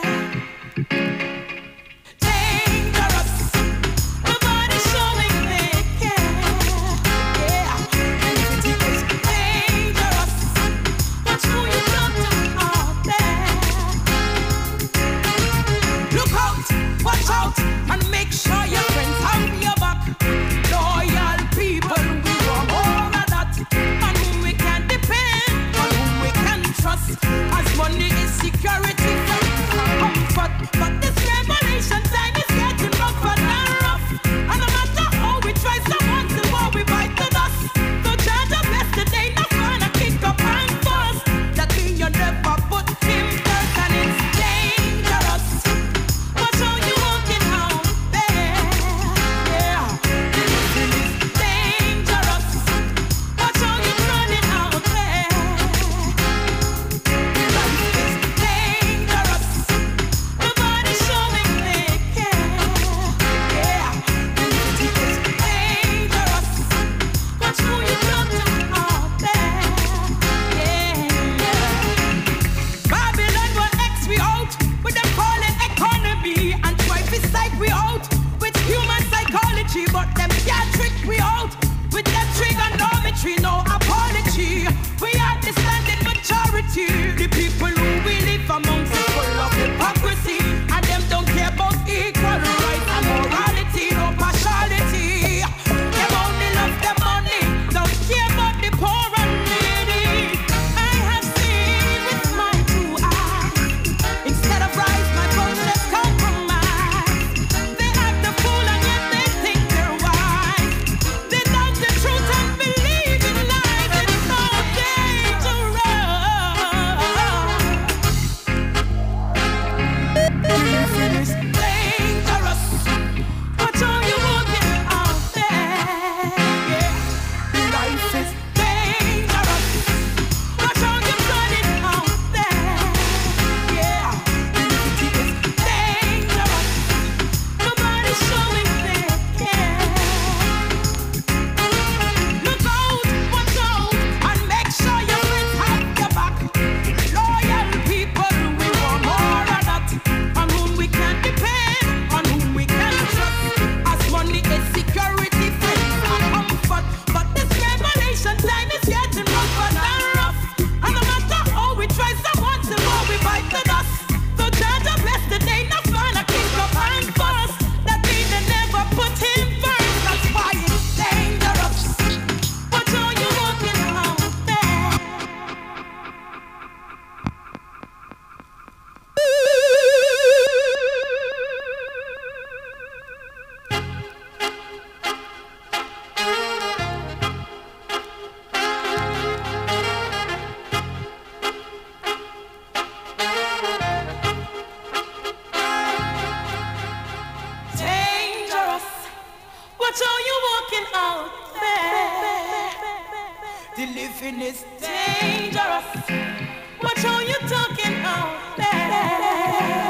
Dangerous. Nobody showing they care. Yeah. It is dangerous. Watch how you talking out there. Look out, watch out, and make sure your friends have your back. Loyal people, we want all of that. On whom we can depend, on whom we can trust. As money is security, comfort. But this revelation time is getting rougher than rough. And no matter how we try, someone till more we bite the dust. So charge up yesterday, not gonna kick up and fuss. That mean you never put him first, and it's dangerous. Watch how you walking out there, yeah. It is dangerous. Watch how you running out there. Life is dangerous. Nobody showing they care, yeah. It is dangerous. Watch how you running out there, yeah. Babylon will X we out with them calling economy and try to psych we out with human psychology, but them can't trick we out with them trigonometry, no apology. We are the standing majority, the people who we live amongst is full of hypocrisy, and them don't care about equal rights and morality, no partiality. Them only love their money, don't care about the poor and needy. I have seen with my two eyes. Instead of rise, my conscience compromise. They act the fool and yet they think they're wise. They doubt the truth and believe in lies. It's so dangerous. Living is dangerous. Watch how you walking out there, yeah. Life is dangerous. Watch how you running out there, yeah. It is dangerous. Nobody showing they care. Look out, watch out, and make sure your friends have your back. Loyal people, we want more of that. On whom we can depend, on whom we can trust. As money is security, friends and comfort. But this revelation time is getting rougher than rough. And no matter how we try, someone till more we bite the dust. So judge up yesterday, not gonna kick up and fuss. That mean they never put him first. That's why it's dangerous. Watch how you walking out there. Dangerous. Watch how you walking out there. The living is dangerous. Watch how you talking out there.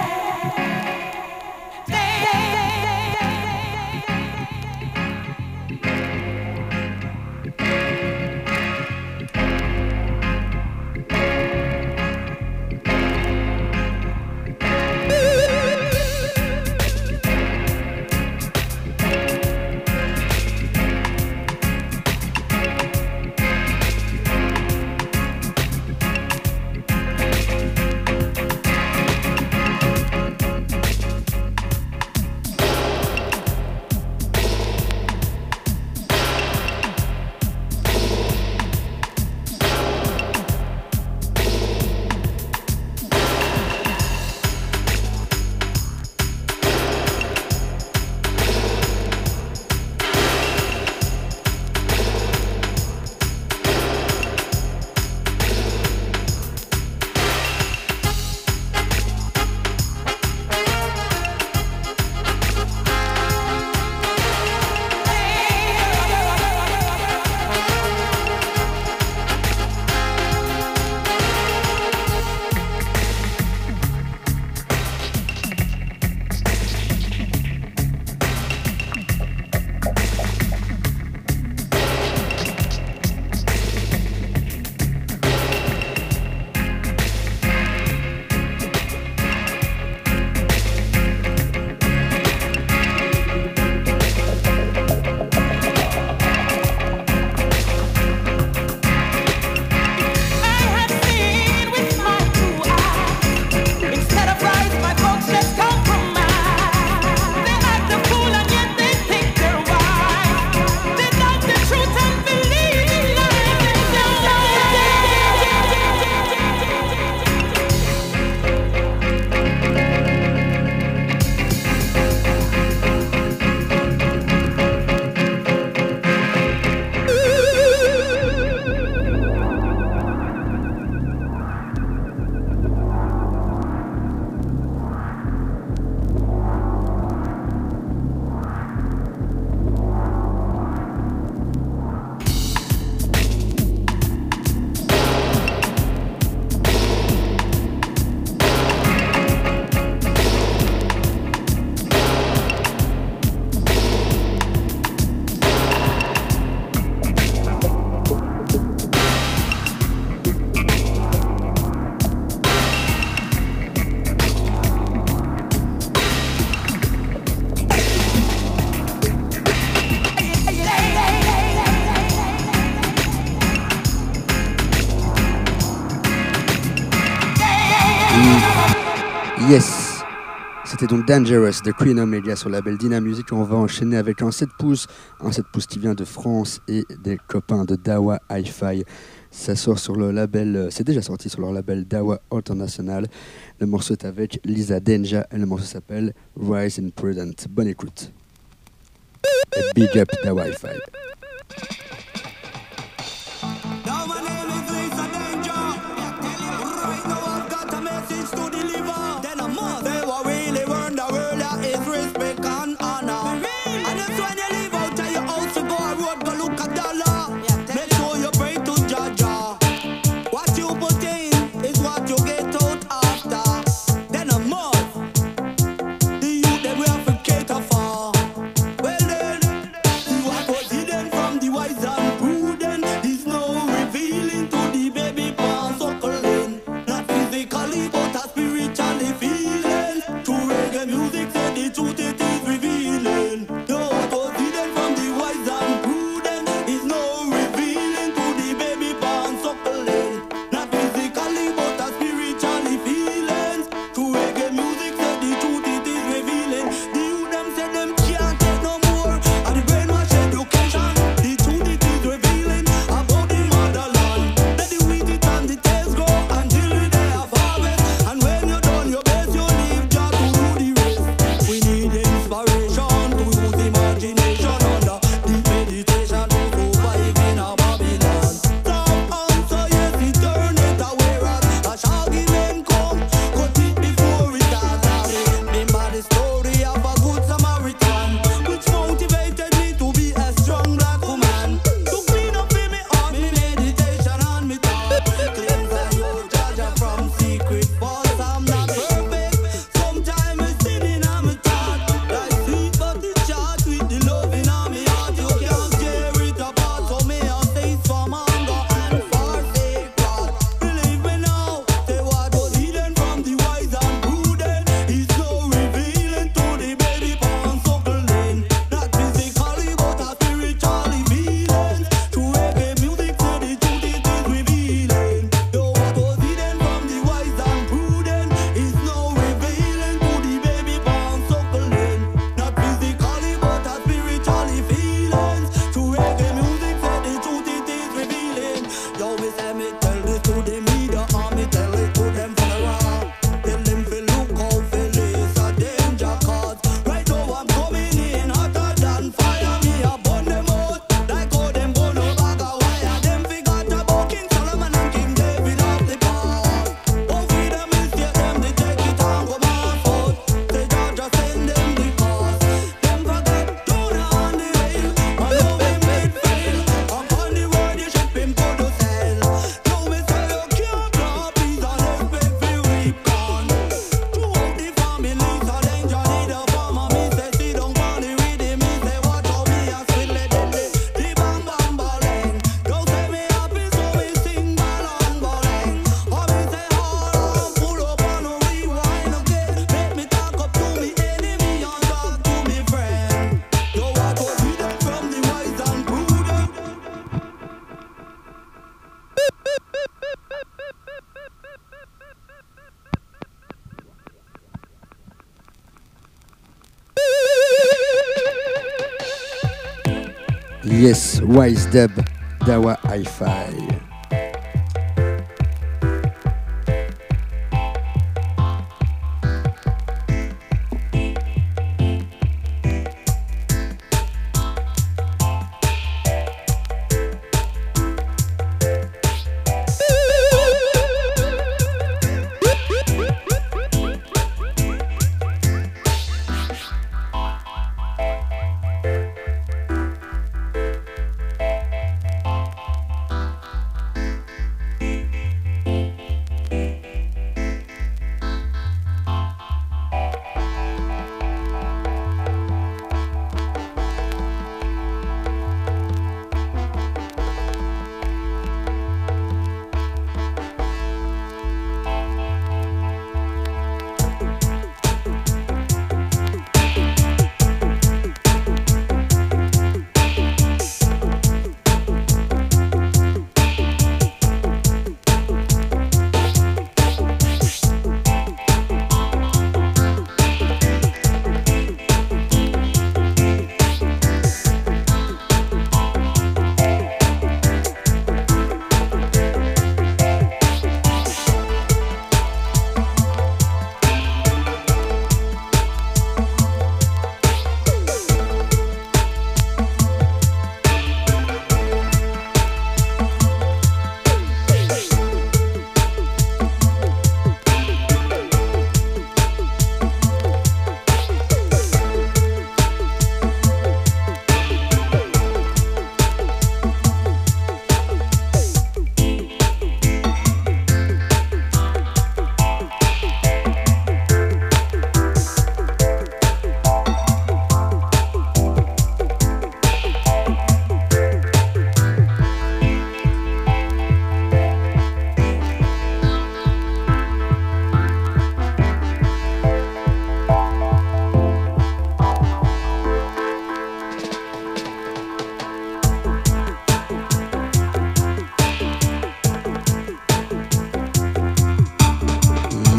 Yes, c'était donc Dangerous de Queen Omega sur le label Dyna Music. On va enchaîner avec un 7 pouces qui vient de France et des copains de Dawa Hi-Fi. Ça sort sur le label, c'est déjà sorti sur leur label Dawa International. Le morceau est avec Lisa Denja et le morceau s'appelle Rise and Prudent. Bonne écoute. Et big up Dawa Hi-Fi. Yes, Wise Dub, Dawa Hi-Fi.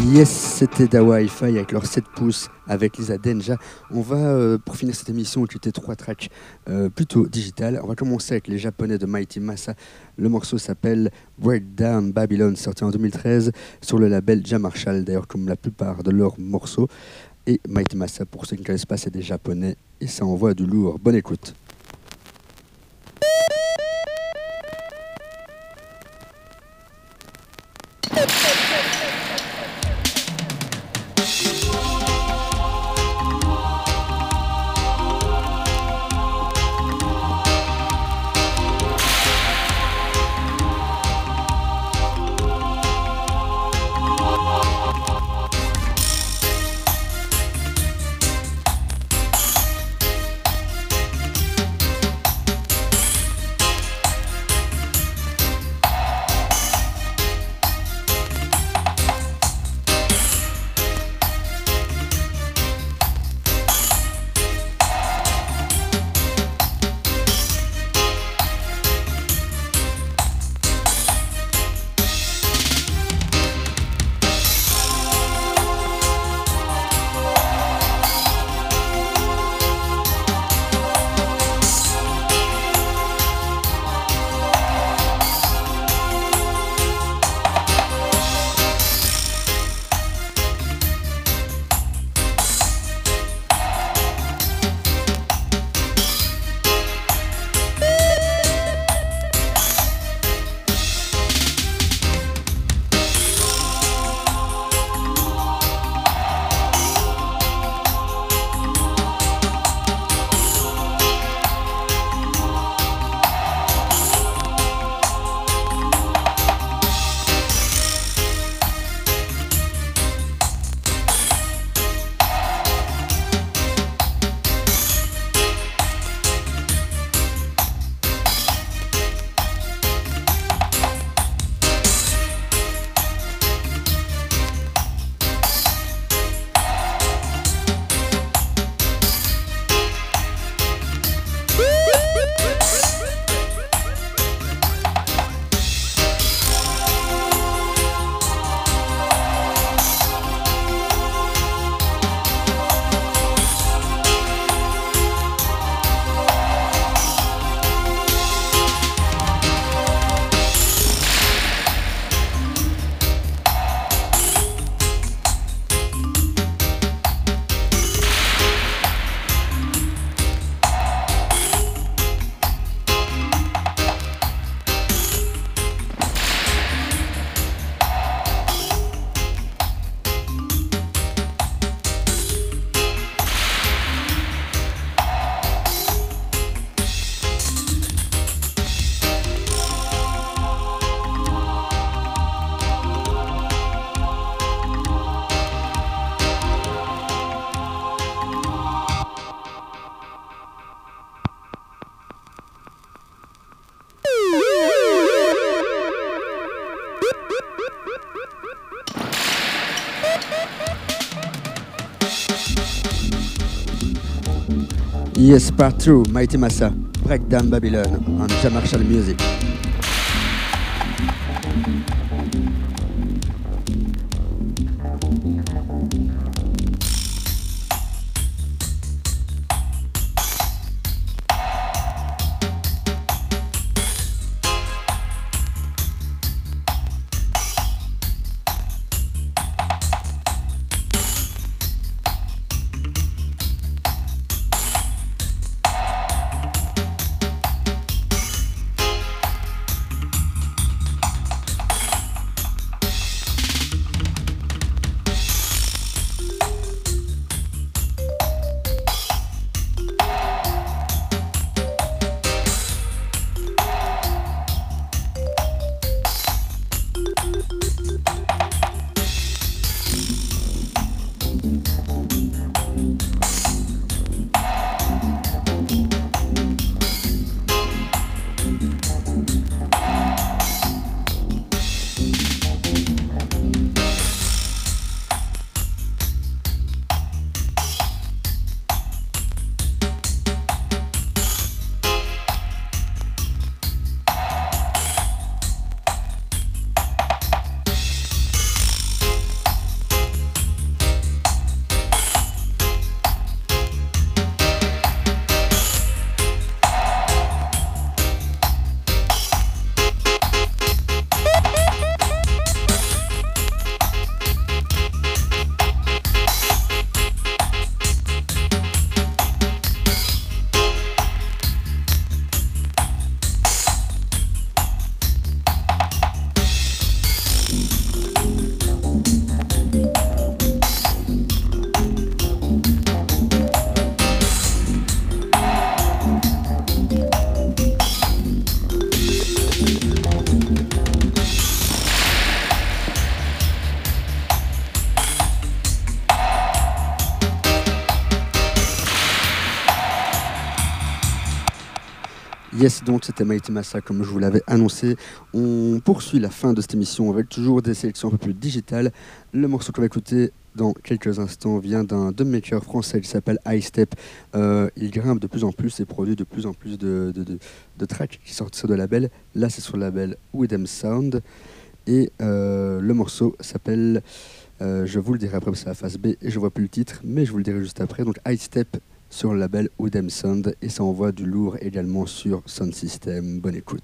Yes, c'était Dawa Hi-Fi avec leurs 7 pouces avec Lisa Denja. On va, pour finir cette émission, écouter 3 tracks plutôt digital. On va commencer avec les japonais de Mighty Massa. Le morceau s'appelle Breakdown Babylon, sorti en 2013 sur le label Jam Marshall, d'ailleurs comme la plupart de leurs morceaux. Et Mighty Massa, pour ceux qui ne connaissent pas, c'est des japonais et ça envoie du lourd. Bonne écoute. Yes, part 2, Mighty Massa, Breakdown Babylon on Jam Marshall Music. Yes, donc c'était Mighty Massa comme je vous l'avais annoncé. On poursuit la fin de cette émission avec toujours des sélections un peu plus digitales. Le morceau qu'on va écouter dans quelques instants vient d'un dubmaker français qui s'appelle High Step. Il grimpe de plus en plus et produit de plus en plus de tracks qui sortent sur le label. Là, c'est sur le label Widem Sound. Et le morceau s'appelle, je vous le dirai après, c'est la phase B et je vois plus le titre, mais je vous le dirai juste après. Donc High Step sur le label Widem Sound et ça envoie du lourd également sur Sound System. Bonne écoute.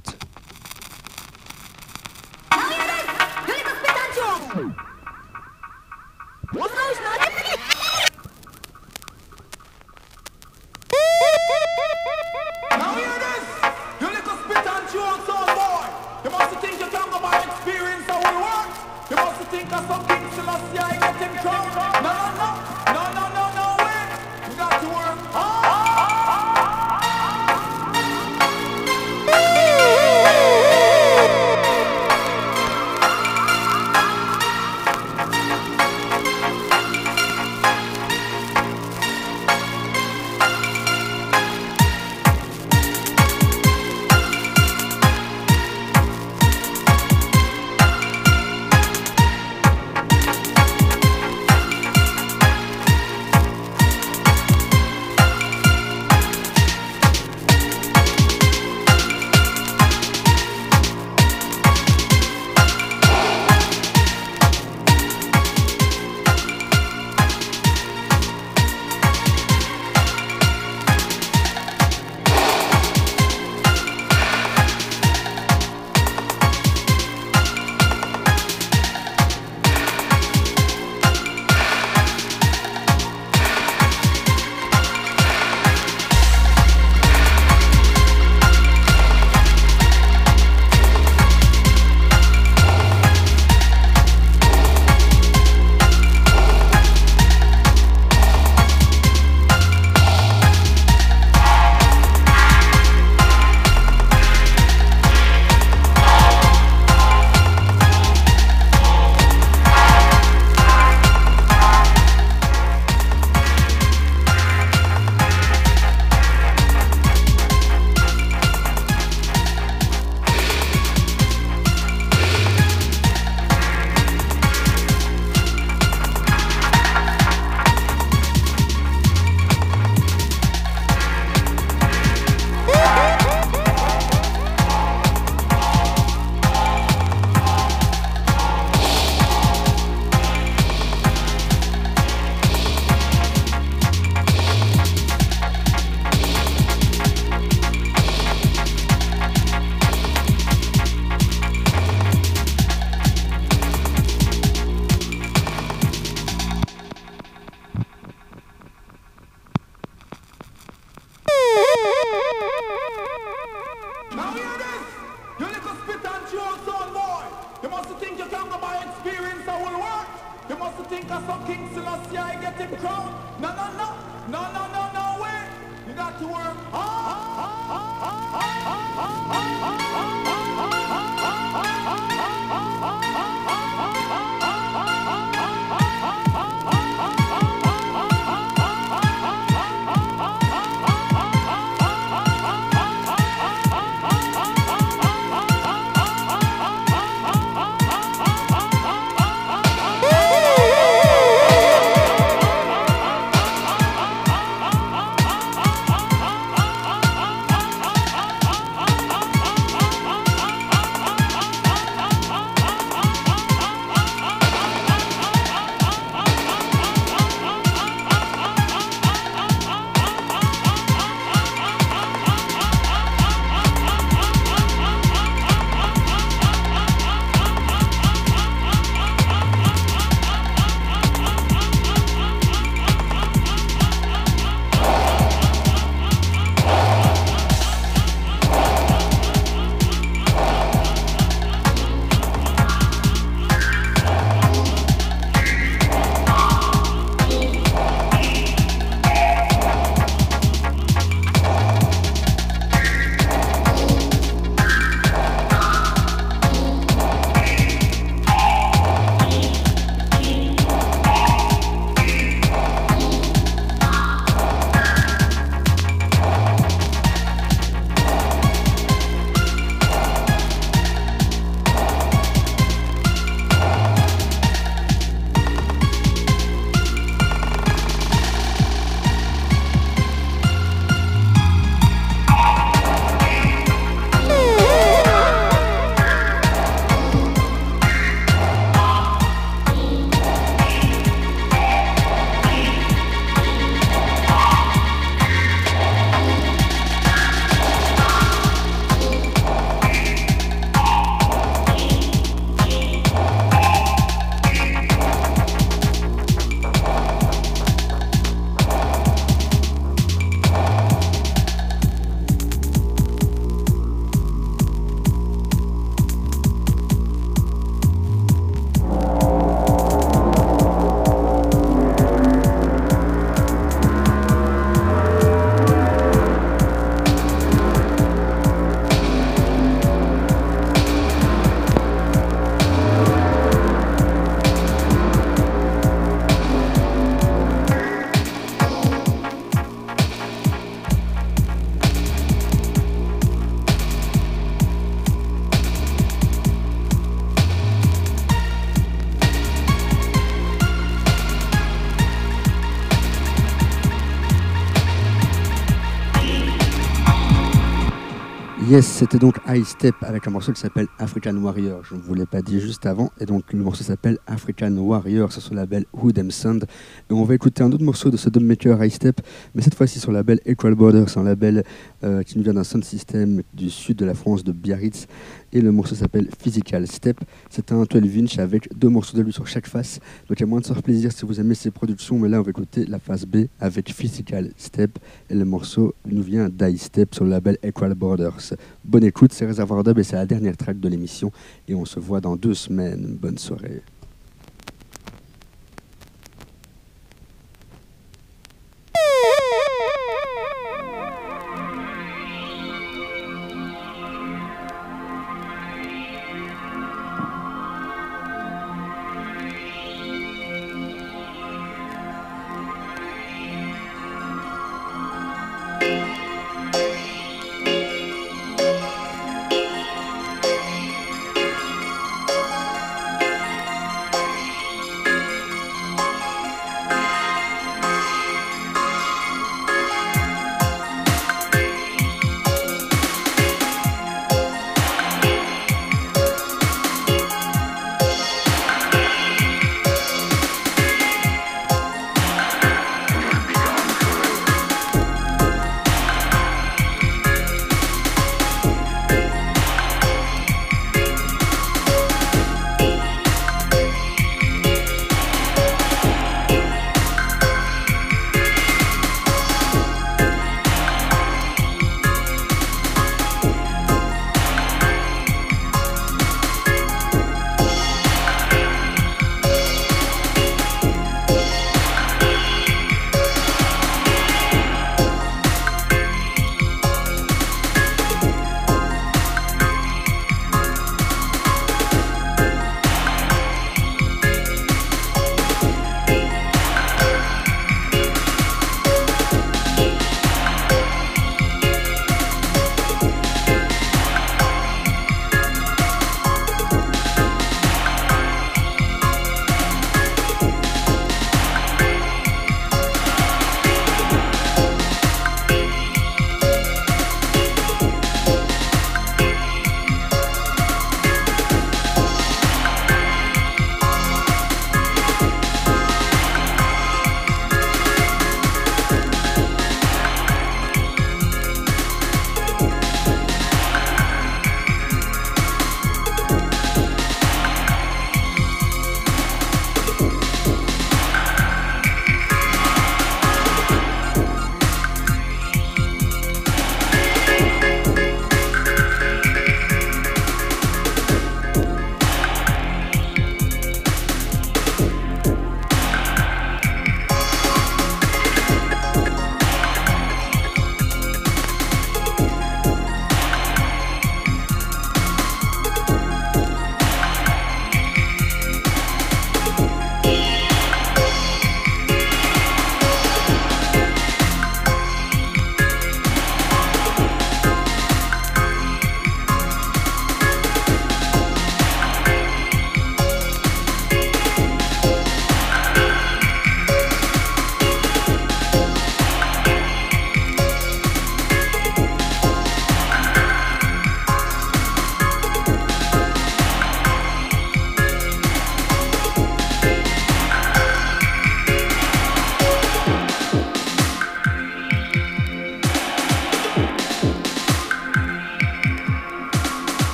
Now hear this, you little spit and chew sound boy. You must think you can go by experience how it works. You must think of some King Selassie I get him crowned. No way. You got to work. Yes, c'était donc High Step avec un morceau qui s'appelle African Warrior. Je ne vous l'ai pas dit juste avant. Et donc le morceau s'appelle African Warrior sur son label Woodham Sound. Et on va écouter un autre morceau de ce dubmaker High Step, mais cette fois-ci sur le label Equal Borders. C'est un label qui nous vient d'un sound system du sud de la France, de Biarritz. Et le morceau s'appelle Physical Step. C'est un 12-inch avec 2 morceaux de lui sur chaque face. Donc il y a moins de se faire plaisir si vous aimez ses productions. Mais là, on va écouter la face B avec Physical Step. Et le morceau nous vient d'High Step sur le label Equal Borders. Bonne écoute, c'est Réservoir Dub et c'est la dernière track de l'émission. Et on se voit dans 2 semaines. Bonne soirée.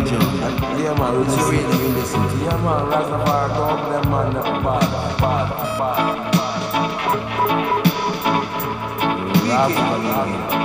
radio. Yeah, man, It's the radio you listen to. Yeah, man, Rastafari, dub them man, bad. Rastafari.